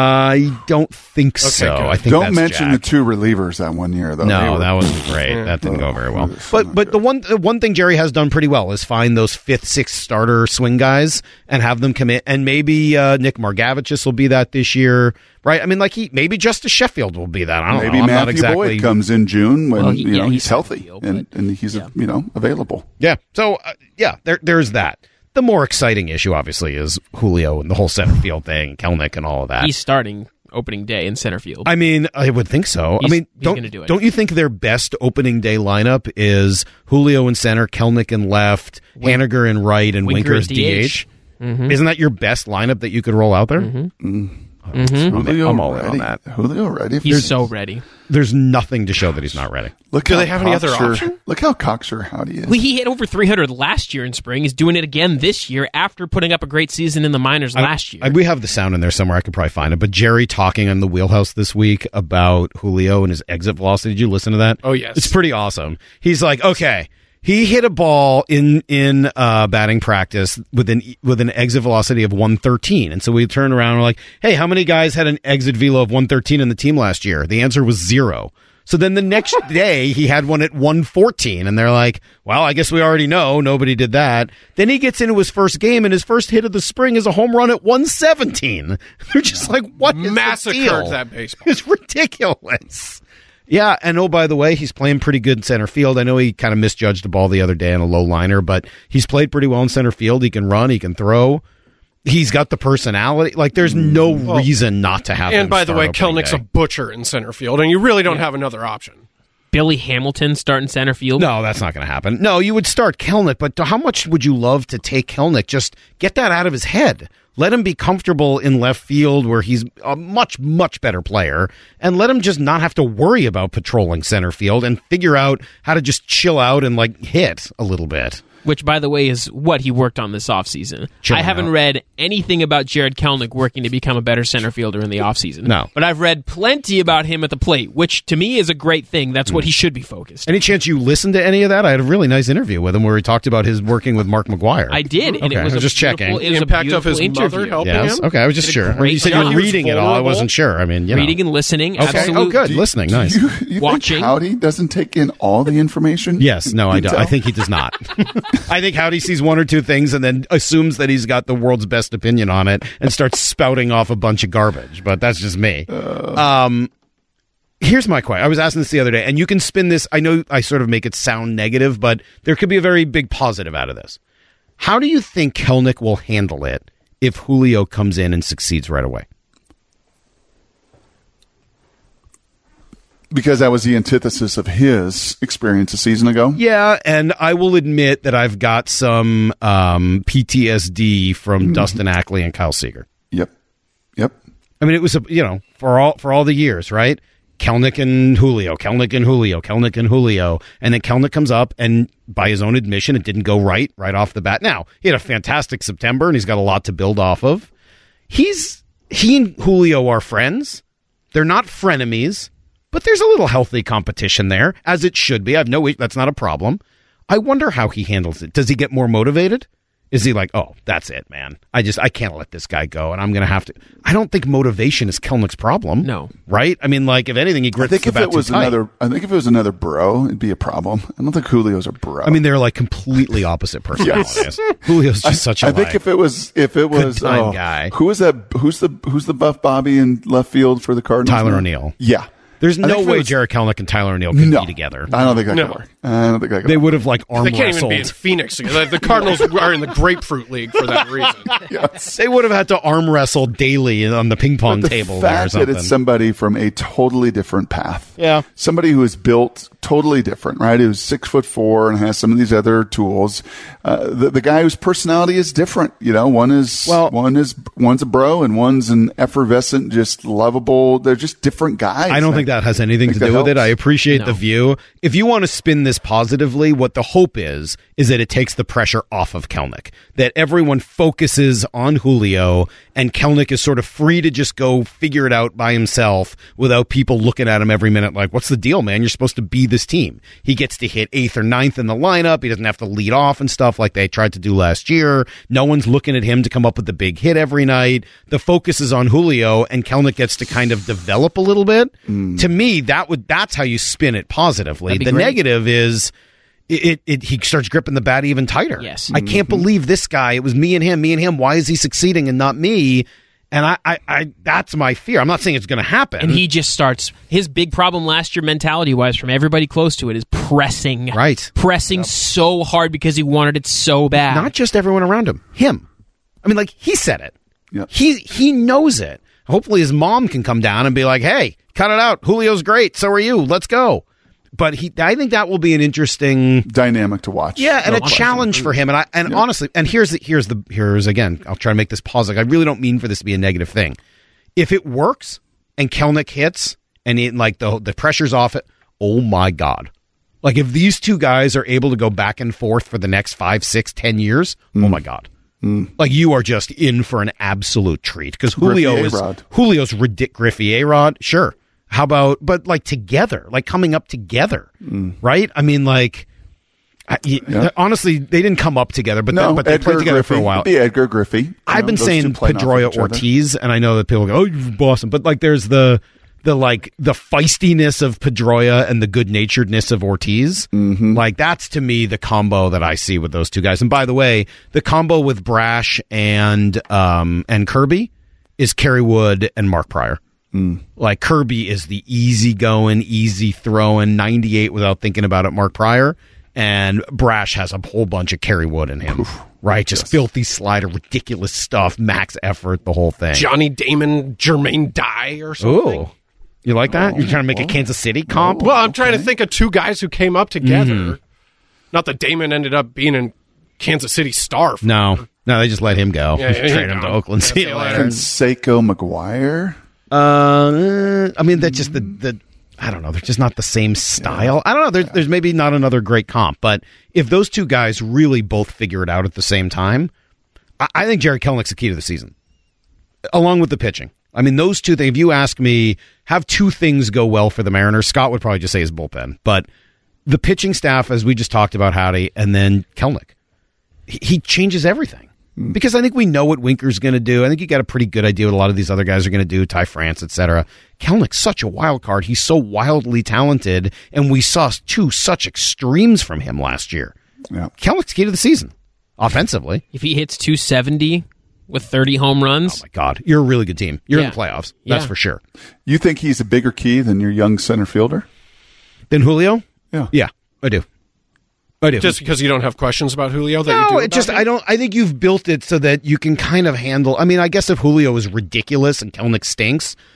I don't think Okay, so. good. I think Don't that's mention Jack. the two relievers that one year, though. They No, were- that wasn't great. That didn't go very well. Oh, But but the one the one thing Jerry has done pretty well is find those fifth, sixth starter swing guys and have them commit. And maybe uh, Nick Margavicius will be that this year, right? I mean, like he maybe Justice Sheffield will be that. I don't Maybe know. I'm Matthew not exactly. Boyd comes in June when Well, he- you know yeah, he's he's healthy healthy, and, but- and he's yeah. you know available. Yeah. So uh, yeah, there there's that. The more exciting issue, obviously, is Julio and the whole center field thing, Kelnick and all of that. He's starting opening day in center field. I mean, I would think so. He's- I mean, he's don't gonna do it. don't you think their best opening day lineup is Julio in center, Kelnick in left, Haniger in right, and Winker Winker at as D H? D H? Mm-hmm. Isn't that your best lineup that you could roll out there? Mm-hmm. Oh, Mm-hmm. I'm, Julio I'm all in ready. on that. Julio ready. He's There's- so ready. There's nothing to show that he's not ready. Look Do how they have any other cocksure- option? Look how cocksure Howdy is. Well, he hit over three hundred last year in spring. He's doing it again this year after putting up a great season in the minors last year. I, we have the sound in there somewhere. I could probably find it. But Jerry talking on the Wheelhouse this week about Julio and his exit velocity. Did you listen to that? Oh, yes. It's pretty awesome. He's like, okay, he hit a ball in in uh, batting practice with an with an exit velocity of one thirteen, and so we turned around and we're like, hey, how many guys had an exit velo of one thirteen in the team last year? The answer was zero. So then the next day he had one at one fourteen, and they're like, well, I guess we already know nobody did that. Then he gets into his first game, and his first hit of the spring is a home run at one seventeen. They're just like, what is the Massacred deal? that baseball. It's ridiculous. Yeah, and oh, by the way, he's playing pretty good in center field. I know he kind of misjudged the ball the other day on a low liner, but he's played pretty well in center field. He can run, he can throw. He's got the personality. Like, there's no Well, reason not to have him And by the start way, opening Kelnick's day. a butcher in center field, and you really don't have another option. Billy Hamilton starting center field. No, that's not going to happen. No, you would start Kelnick, but how much would you love to take Kelnick? Just get that out of his head. Let him be comfortable in left field where he's a much, much better player, and let him just not have to worry about patrolling center field and figure out how to just chill out and, like, hit a little bit. Which, by the way, is what he worked on this offseason. Chilling I haven't out. read anything about Jared Kelnick working to become a better center fielder in the offseason. No. But I've read plenty about him at the plate, which to me is a great thing. That's what he should be focused. Any chance you listened to any of that? I had a really nice interview with him where he talked about his working with Mark McGuire. I did, and Okay, it was I was a just checking. beautiful- It was The impact a of his beautiful mother interview. helping Yes. him? Okay, I was just Did a sure. great You said job. you were He was reading it all. I vulnerable. wasn't sure. I mean, you know. Reading and listening, Okay. absolute. Oh, good. Listening. Nice. You, you Watching. think Howdy doesn't take in all the information? Yes, no, I don't. Intel? I think he does not. I think Howdy sees one or two things and then assumes that he's got the world's best opinion on it and starts spouting off a bunch of garbage. But that's just me. Um, here's my question. I was asking this the other day, and you can spin this. I know I sort of make it sound negative, but there could be a very big positive out of this. How do you think Kelnick will handle it if Julio comes in and succeeds right away? Because that was the antithesis of his experience a season ago. Yeah, and I will admit that I've got some um, P T S D from mm. Dustin Ackley and Kyle Seager. Yep. Yep. I mean, it was, a, you know, for all for all the years, right? Kelnick and Julio, Kelnick and Julio, Kelnick and Julio. And then Kelnick comes up, and by his own admission, it didn't go right, right off the bat. Now, he had a fantastic September, and he's got a lot to build off of. He's He and Julio are friends. They're not frenemies, but there's a little healthy competition there, as it should be. I have no, that's not a problem. I wonder how he handles it. Does he get more motivated? Is he like, oh, that's it, man. I just, I can't let this guy go, and I'm going to have to. I don't think motivation is Kelnick's problem. No. Right? I mean, like, if anything, he grits I think the if bat it was too tight. another, I think if it was another bro, it'd be a problem. I don't think Julio's a bro. I mean, they're like completely opposite personalities. Yes. Julio's just such a I think like, if it was, if it was, good time oh, guy. Who is that? Who's the who's the buff Bobby in left field for the Cardinals? Tyler now? O'Neill. Yeah. There's I no think way was, Jarrett Kelnick and Tyler O'Neill could no, be together. I don't think that no. could work. I don't think that could They work. would have like arm They can't wrestled. even be in Phoenix together. The Cardinals are in the Grapefruit League for that reason. Yes. They would have had to arm wrestle daily on the ping pong But the table there or fact that something. it's somebody from a totally different path. Yeah. Somebody who is built totally different, right? Who's six foot four and has some of these other tools. Uh, the, the guy whose personality is different. You know, one is, Well- one is, one's a bro and one's an effervescent, just lovable. They're just different guys. I don't think that has anything to think do that with it. helps. I appreciate No. the view. If you want to spin this positively, what the hope is, is that it takes the pressure off of Kelnick. That everyone focuses on Julio, and Kelnick is sort of free to just go figure it out by himself without people looking at him every minute like, what's the deal, man? You're supposed to be this team. He gets to hit eighth or ninth in the lineup. He doesn't have to lead off and stuff like they tried to do last year. No one's looking at him to come up with the big hit every night. The focus is on Julio, and Kelnick gets to kind of develop a little bit. Mm. To me, that would that's how you spin it positively. That'd be The great. negative is it, it, it he starts gripping the bat even tighter. Yes. I can't believe this guy. It was me and him, me and him. Why is he succeeding and not me? And I, I, I that's my fear. I'm not saying it's going to happen. And he just starts, his big problem last year, mentality-wise, from everybody close to it, is pressing. Right. Pressing so hard because he wanted it so bad. Not just everyone around him. Him. I mean, like, he said it. Yep. He he knows it. Hopefully his mom can come down and be like, hey, cut it out. Julio's great. So are you. Let's go. But he, I think that will be an interesting dynamic to watch. Yeah, and No a question. challenge for him. And I and Yeah. honestly, and here's the here's the here's again. I'll try to make this positive. I really don't mean for this to be a negative thing. If it works and Kelnick hits and it, like the the pressure's off it, oh my god! Like if these two guys are able to go back and forth for the next five, six, ten years, Mm. oh my god! Like you are just in for an absolute treat because Julio Griffey is A-Rod. Julio's ridiculous. Griffey A-Rod, sure. How about, but like together, like coming up together, Mm. right? I mean, like, I, y- Yeah. honestly, they didn't come up together, but No, they, but they Edgar played together Griffey. for a while. Yeah, Edgar Griffey. You I've know, been those saying two playing off of Pedroia each other. Ortiz, and I know that people go, "Oh, you're Boston," but like, there's the the like the feistiness of Pedroia and the good naturedness of Ortiz. Mm-hmm. Like that's to me the combo that I see with those two guys. And by the way, the combo with Brash and um and Kirby is Kerry Wood and Mark Pryor. Mm. Like Kirby is the easy going, easy throwing, ninety-eight without thinking about it, Mark Pryor. And Brash has a whole bunch of Kerry Wood in him. Oof. Right? Just Yes. filthy slider, ridiculous stuff, max effort, the whole thing. Johnny Damon, Jermaine Dye, or something. Ooh. You like that? You're trying to make a Kansas City comp? Well, I'm trying to think of two guys who came up together. Mm-hmm. Not that Damon ended up being in Kansas City Star. For No. No, they just let him go. Yeah, yeah, Trade yeah, him to no. Oakland. Yeah, See you see you later. Conseco McGuire. Uh, I mean, that's just the, the I don't know. They're just not the same style. I don't know. There's, there's maybe not another great comp, but if those two guys really both figure it out at the same time, I, I think Jared Kelnick's the key to the season, along with the pitching. I mean, those two things, if you ask me, have two things go well for the Mariners, Scott would probably just say his bullpen, but the pitching staff, as we just talked about, Howdy, and then Kelnick, he, he changes everything. Because I think we know what Winker's going to do. I think you got a pretty good idea what a lot of these other guys are going to do, Ty France, et cetera. Kelnick's such a wild card. He's so wildly talented, and we saw two such extremes from him last year. Yeah. Kelnick's key to the season, offensively. If he hits two seventy with thirty home runs, Oh, my God. You're a really good team. You're Yeah. in the playoffs. That's Yeah. for sure. You think he's a bigger key than your young center fielder? Then Julio? Yeah. Yeah, I do. I do. Just because you don't have questions about Julio that you No, do it about just him? I don't. I think you've built it so that you can kind of handle. I mean, I guess if Julio is ridiculous and Kelnick stinks,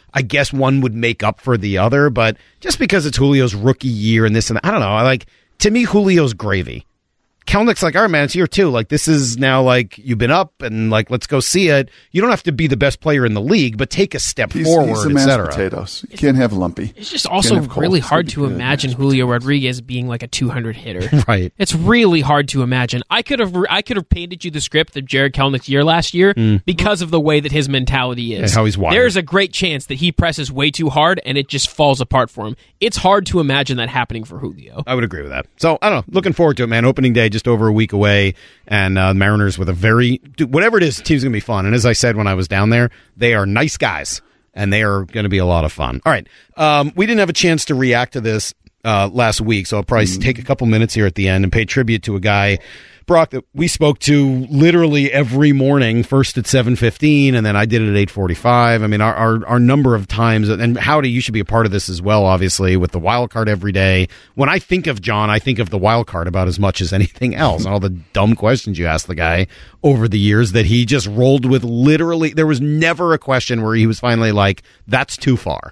I guess one would make up for the other. But just because it's Julio's rookie year and this and that, I don't know. I like to me, Julio's gravy. Kelenich's like, all right, man, it's year two. Like, this is now, like, you've been up, and, like, let's go see it. You don't have to be the best player in the league, but take a step he's, forward, he's a et mashed cetera. potatoes. You can't have lumpy. It's just also really hard to imagine Julio Rodriguez being like a two hundred hitter. Right. It's really hard to imagine. I could have I could have painted you the script of Jared Kelenich's year last year Mm. because of the way that his mentality is. And how he's wired. There's a great chance that he presses way too hard and it just falls apart for him. It's hard to imagine that happening for Julio. I would agree with that. So, I don't know. Looking forward to it, man. Opening day just over a week away. And uh, Mariners with a very, dude, whatever it is, the team's going to be fun. And as I said when I was down there, they are nice guys, and they are going to be a lot of fun. All right. Um, we didn't have a chance to react to this uh, last week, so I'll probably mm-hmm. take a couple minutes here at the end and pay tribute to a guy, Brock, that we spoke to literally every morning, first at seven fifteen, and then I did it at eight forty-five. I mean, our, our, our number of times, and Howdy, you should be a part of this as well, obviously, with the wild card every day. When I think of John, I think of the wild card about as much as anything else, and all the dumb questions you asked the guy over the years that he just rolled with. Literally, there was never a question where he was finally like, that's too far.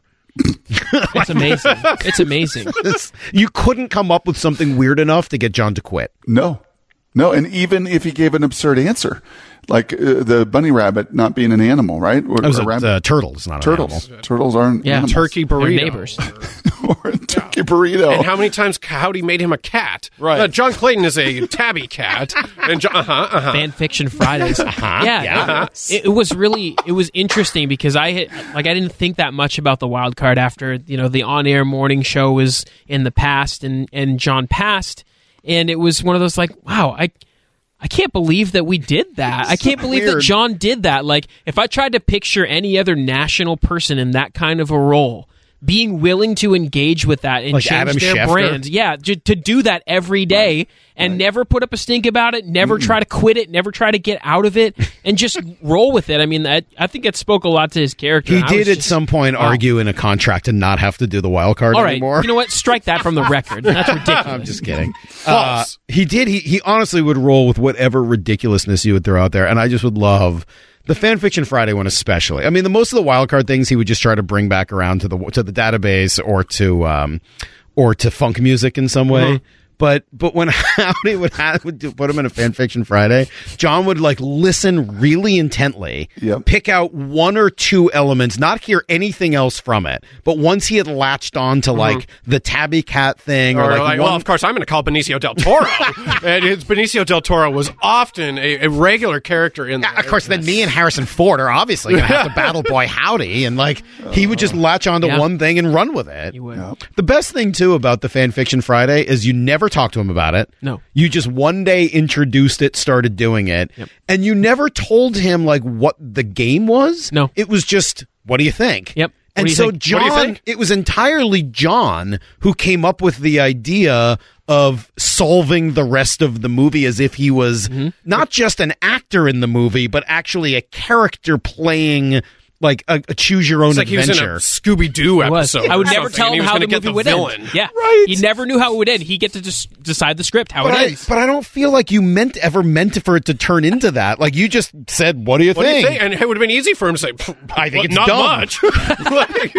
It's amazing. It's amazing. You couldn't come up with something weird enough to get John to quit. No. No, and even if he gave an absurd answer, like uh, the bunny rabbit not being an animal, right? Or, that was or a, rabbit. Uh, turtles, not turtles. An animal. Turtles aren't yeah, animals. Turkey burrito. They're neighbors. Or a turkey burrito. And how many times Howdy made him a cat? Right. Uh, John Clayton is a tabby cat. And John, uh-huh, uh-huh. Fan Fiction Fridays. Uh-huh, yeah, yeah. It, it was really it was interesting because I had, like I didn't think that much about the wild card after you know the on-air morning show was in the past and and John passed, and it was one of those like, wow, I. I can't believe that we did that. I can't believe weird. that John did that. Like, if I tried to picture any other national person in that kind of a role, being willing to engage with that and Like change Adam their Schefter? brand, yeah, to, to do that every day right. and right. never put up a stink about it, never mm. try to quit it, never try to get out of it, and just roll with it. I mean, I, I think it spoke a lot to his character. He did at just, some point wow. argue in a contract to not have to do the wild card All right, anymore. you know what? Strike that from the record. That's ridiculous. I'm just kidding. Uh, he did. He, he honestly would roll with whatever ridiculousness you would throw out there, and I just would love the Fan Fiction Friday one especially. I mean, the most of the wild card things he would just try to bring back around to the to the database or to um or to funk music in some way. Mm-hmm. But but when Howdy would have, would do, put him in a Fan Fiction Friday, John would like listen really intently, yep. pick out one or two elements, not hear anything else from it. But once he had latched on to like mm-hmm. the tabby cat thing, or, or like, like one, well, of course, I'm going to call Benicio del Toro. And it's, Benicio del Toro was often a, a regular character in there. Yeah, of course, then me and Harrison Ford are obviously going to have to battle Boy Howdy, and like he would just latch on to yeah. one thing and run with it. You would. Yep. The best thing too about the Fan Fiction Friday is you never talk to him about it. No. You just one day introduced it, started doing it, yep. and you never told him like what the game was. No. It was just, what do you think? Yep. What And do you so think? John, it was entirely John who came up with the idea of solving the rest of the movie as if he was mm-hmm. not just an actor in the movie, but actually a character playing like a, a choose your own it's like adventure. He was in a Scooby-Doo episode. I would or never something, tell and him he was how gonna the get movie the would villain. end. Yeah, Right. He never knew how it would end. He get to just decide the script how But it I, ends. but I don't feel like you meant ever meant for it to turn into that. Like you just said, "What do you What think?" do you think? And it would have been easy for him to say, I think well, it's not dumb. much. Like,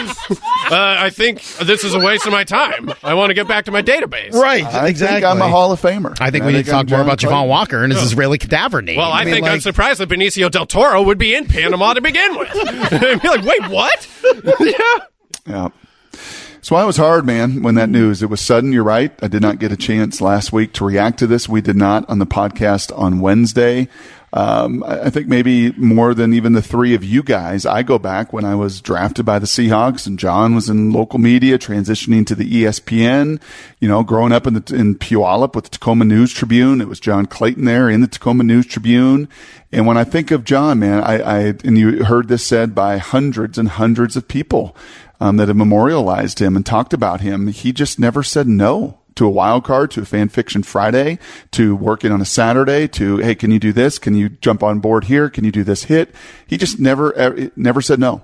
uh, I think this is a waste of my time. I want to get back to my database. Right, I exactly. think I'm a Hall of Famer. I think And we need to I'm talk more John about Javon Clayton. Walker and his Israeli cadaver name. Well, I, mean, think like, I'm surprised that Benicio del Toro would be in Panama to begin with. I'd be like, wait, what? Yeah. Yeah. So I was hard, man, when that news. It was sudden, you're right. I did not get a chance last week to react to this. We did not on the podcast on Wednesday. Um, I I think maybe more than even the three of you guys. I go back when I was drafted by the Seahawks and John was in local media, transitioning to the E S P N, you know, growing up in the, in Puyallup with the Tacoma News Tribune. It was John Clayton there in the Tacoma News Tribune. And when I think of John, man, I, I, and you heard this said by hundreds and hundreds of people, um, that have memorialized him and talked about him. He just never said no to a wild card, to a Fan Fiction Friday, to working on a Saturday, to, hey, can you do this? Can you jump on board here? Can you do this hit? He just never, never said no.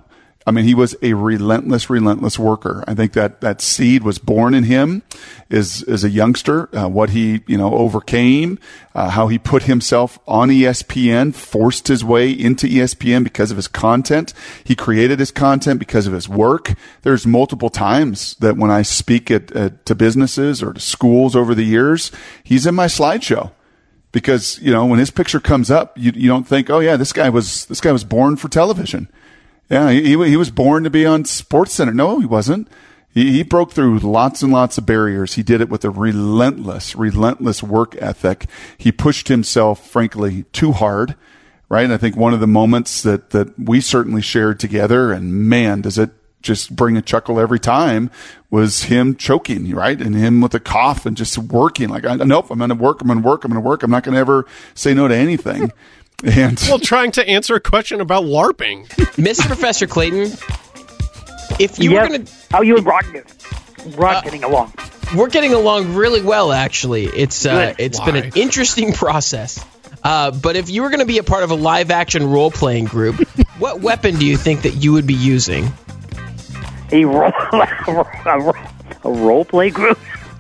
I mean, he was a relentless, relentless worker. I think that that seed was born in him as, as a youngster, uh, what he, you know, overcame, uh, how he put himself on E S P N, forced his way into E S P N because of his content. He created his content because of his work. There's multiple times that when I speak at, at to businesses or to schools over the years, he's in my slideshow. Because, you know, when his picture comes up, you, you don't think, oh yeah, this guy was, this guy was born for television. Yeah, he, he was born to be on SportsCenter. No, he wasn't. He, he broke through lots and lots of barriers. He did it with a relentless, relentless work ethic. He pushed himself, frankly, too hard, right? And I think one of the moments that, that we certainly shared together, and man, does it just bring a chuckle every time, was him choking, right? And him with a cough and just working like, nope, I'm going to work, I'm going to work, I'm going to work. I'm not going to ever say no to anything. And well, trying to answer a question about LARPing. Mister Professor Clayton, if you yes. were going to... How you and Rod, Rod uh, getting along? We're getting along really well, actually. It's uh, It's Why? been an interesting process. Uh, but if you were going to be a part of a live-action role-playing group, what weapon do you think that you would be using? A role, a role play group?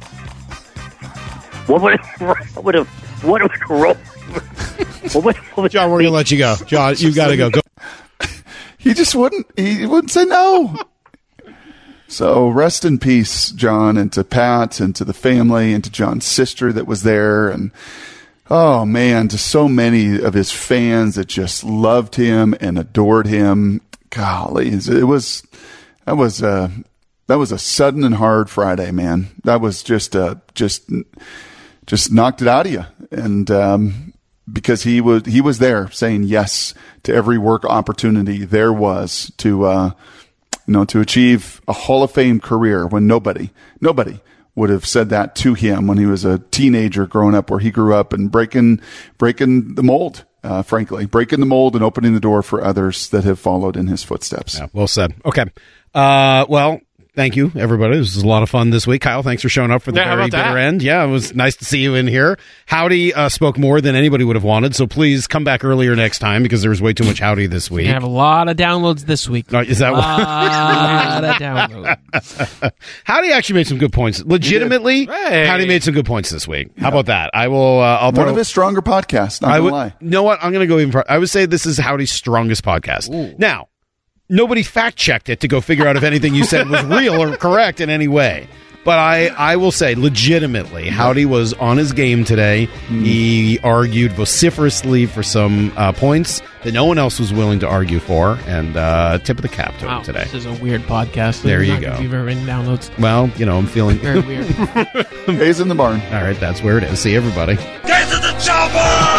What would what would a what would a role? What would, what would John, we're gonna let you go. John, you got to go. Go. he just wouldn't. He wouldn't say no. So rest in peace, John, and to Pat, and to the family, and to John's sister that was there, and oh man, to so many of his fans that just loved him and adored him. Golly, it was. That was uh that was a sudden and hard Friday, man. That was just uh just just knocked it out of you. And um because he was he was there saying yes to every work opportunity there was to uh you know to achieve a Hall of Fame career when nobody nobody would have said that to him when he was a teenager growing up where he grew up, and breaking breaking the mold. Uh, frankly, breaking the mold and opening the door for others that have followed in his footsteps. Yeah, well said. Okay. Uh, well, thank you, everybody. This was a lot of fun this week. Kyle, thanks for showing up for the yeah, very bitter that? end. Yeah, it was nice to see you in here. Howdy uh, spoke more than anybody would have wanted, so please come back earlier next time because there was way too much Howdy this week. We have a lot of downloads this week. Uh, is that a lot of downloads? Howdy actually made some good points. Legitimately, hey. Howdy made some good points this week. How yeah. about that? I will. Uh, I'll One throw, of his stronger podcasts. Not I gonna would, lie. You know what? I'm going to go even. Far, I would say this is Howdy's strongest podcast. Ooh. Now, nobody fact checked it to go figure out if anything you said was real or correct in any way. But I, I will say, legitimately, Howdy was on his game today. Mm. He argued vociferously for some uh, points that no one else was willing to argue for, and uh, tip of the cap to wow, him today. This is a weird podcast. There There's you not go. gonna be very many downloads. Well, you know, I'm feeling very weird. Hayes in the barn. All right, that's where it is. See everybody. Get to the chopper!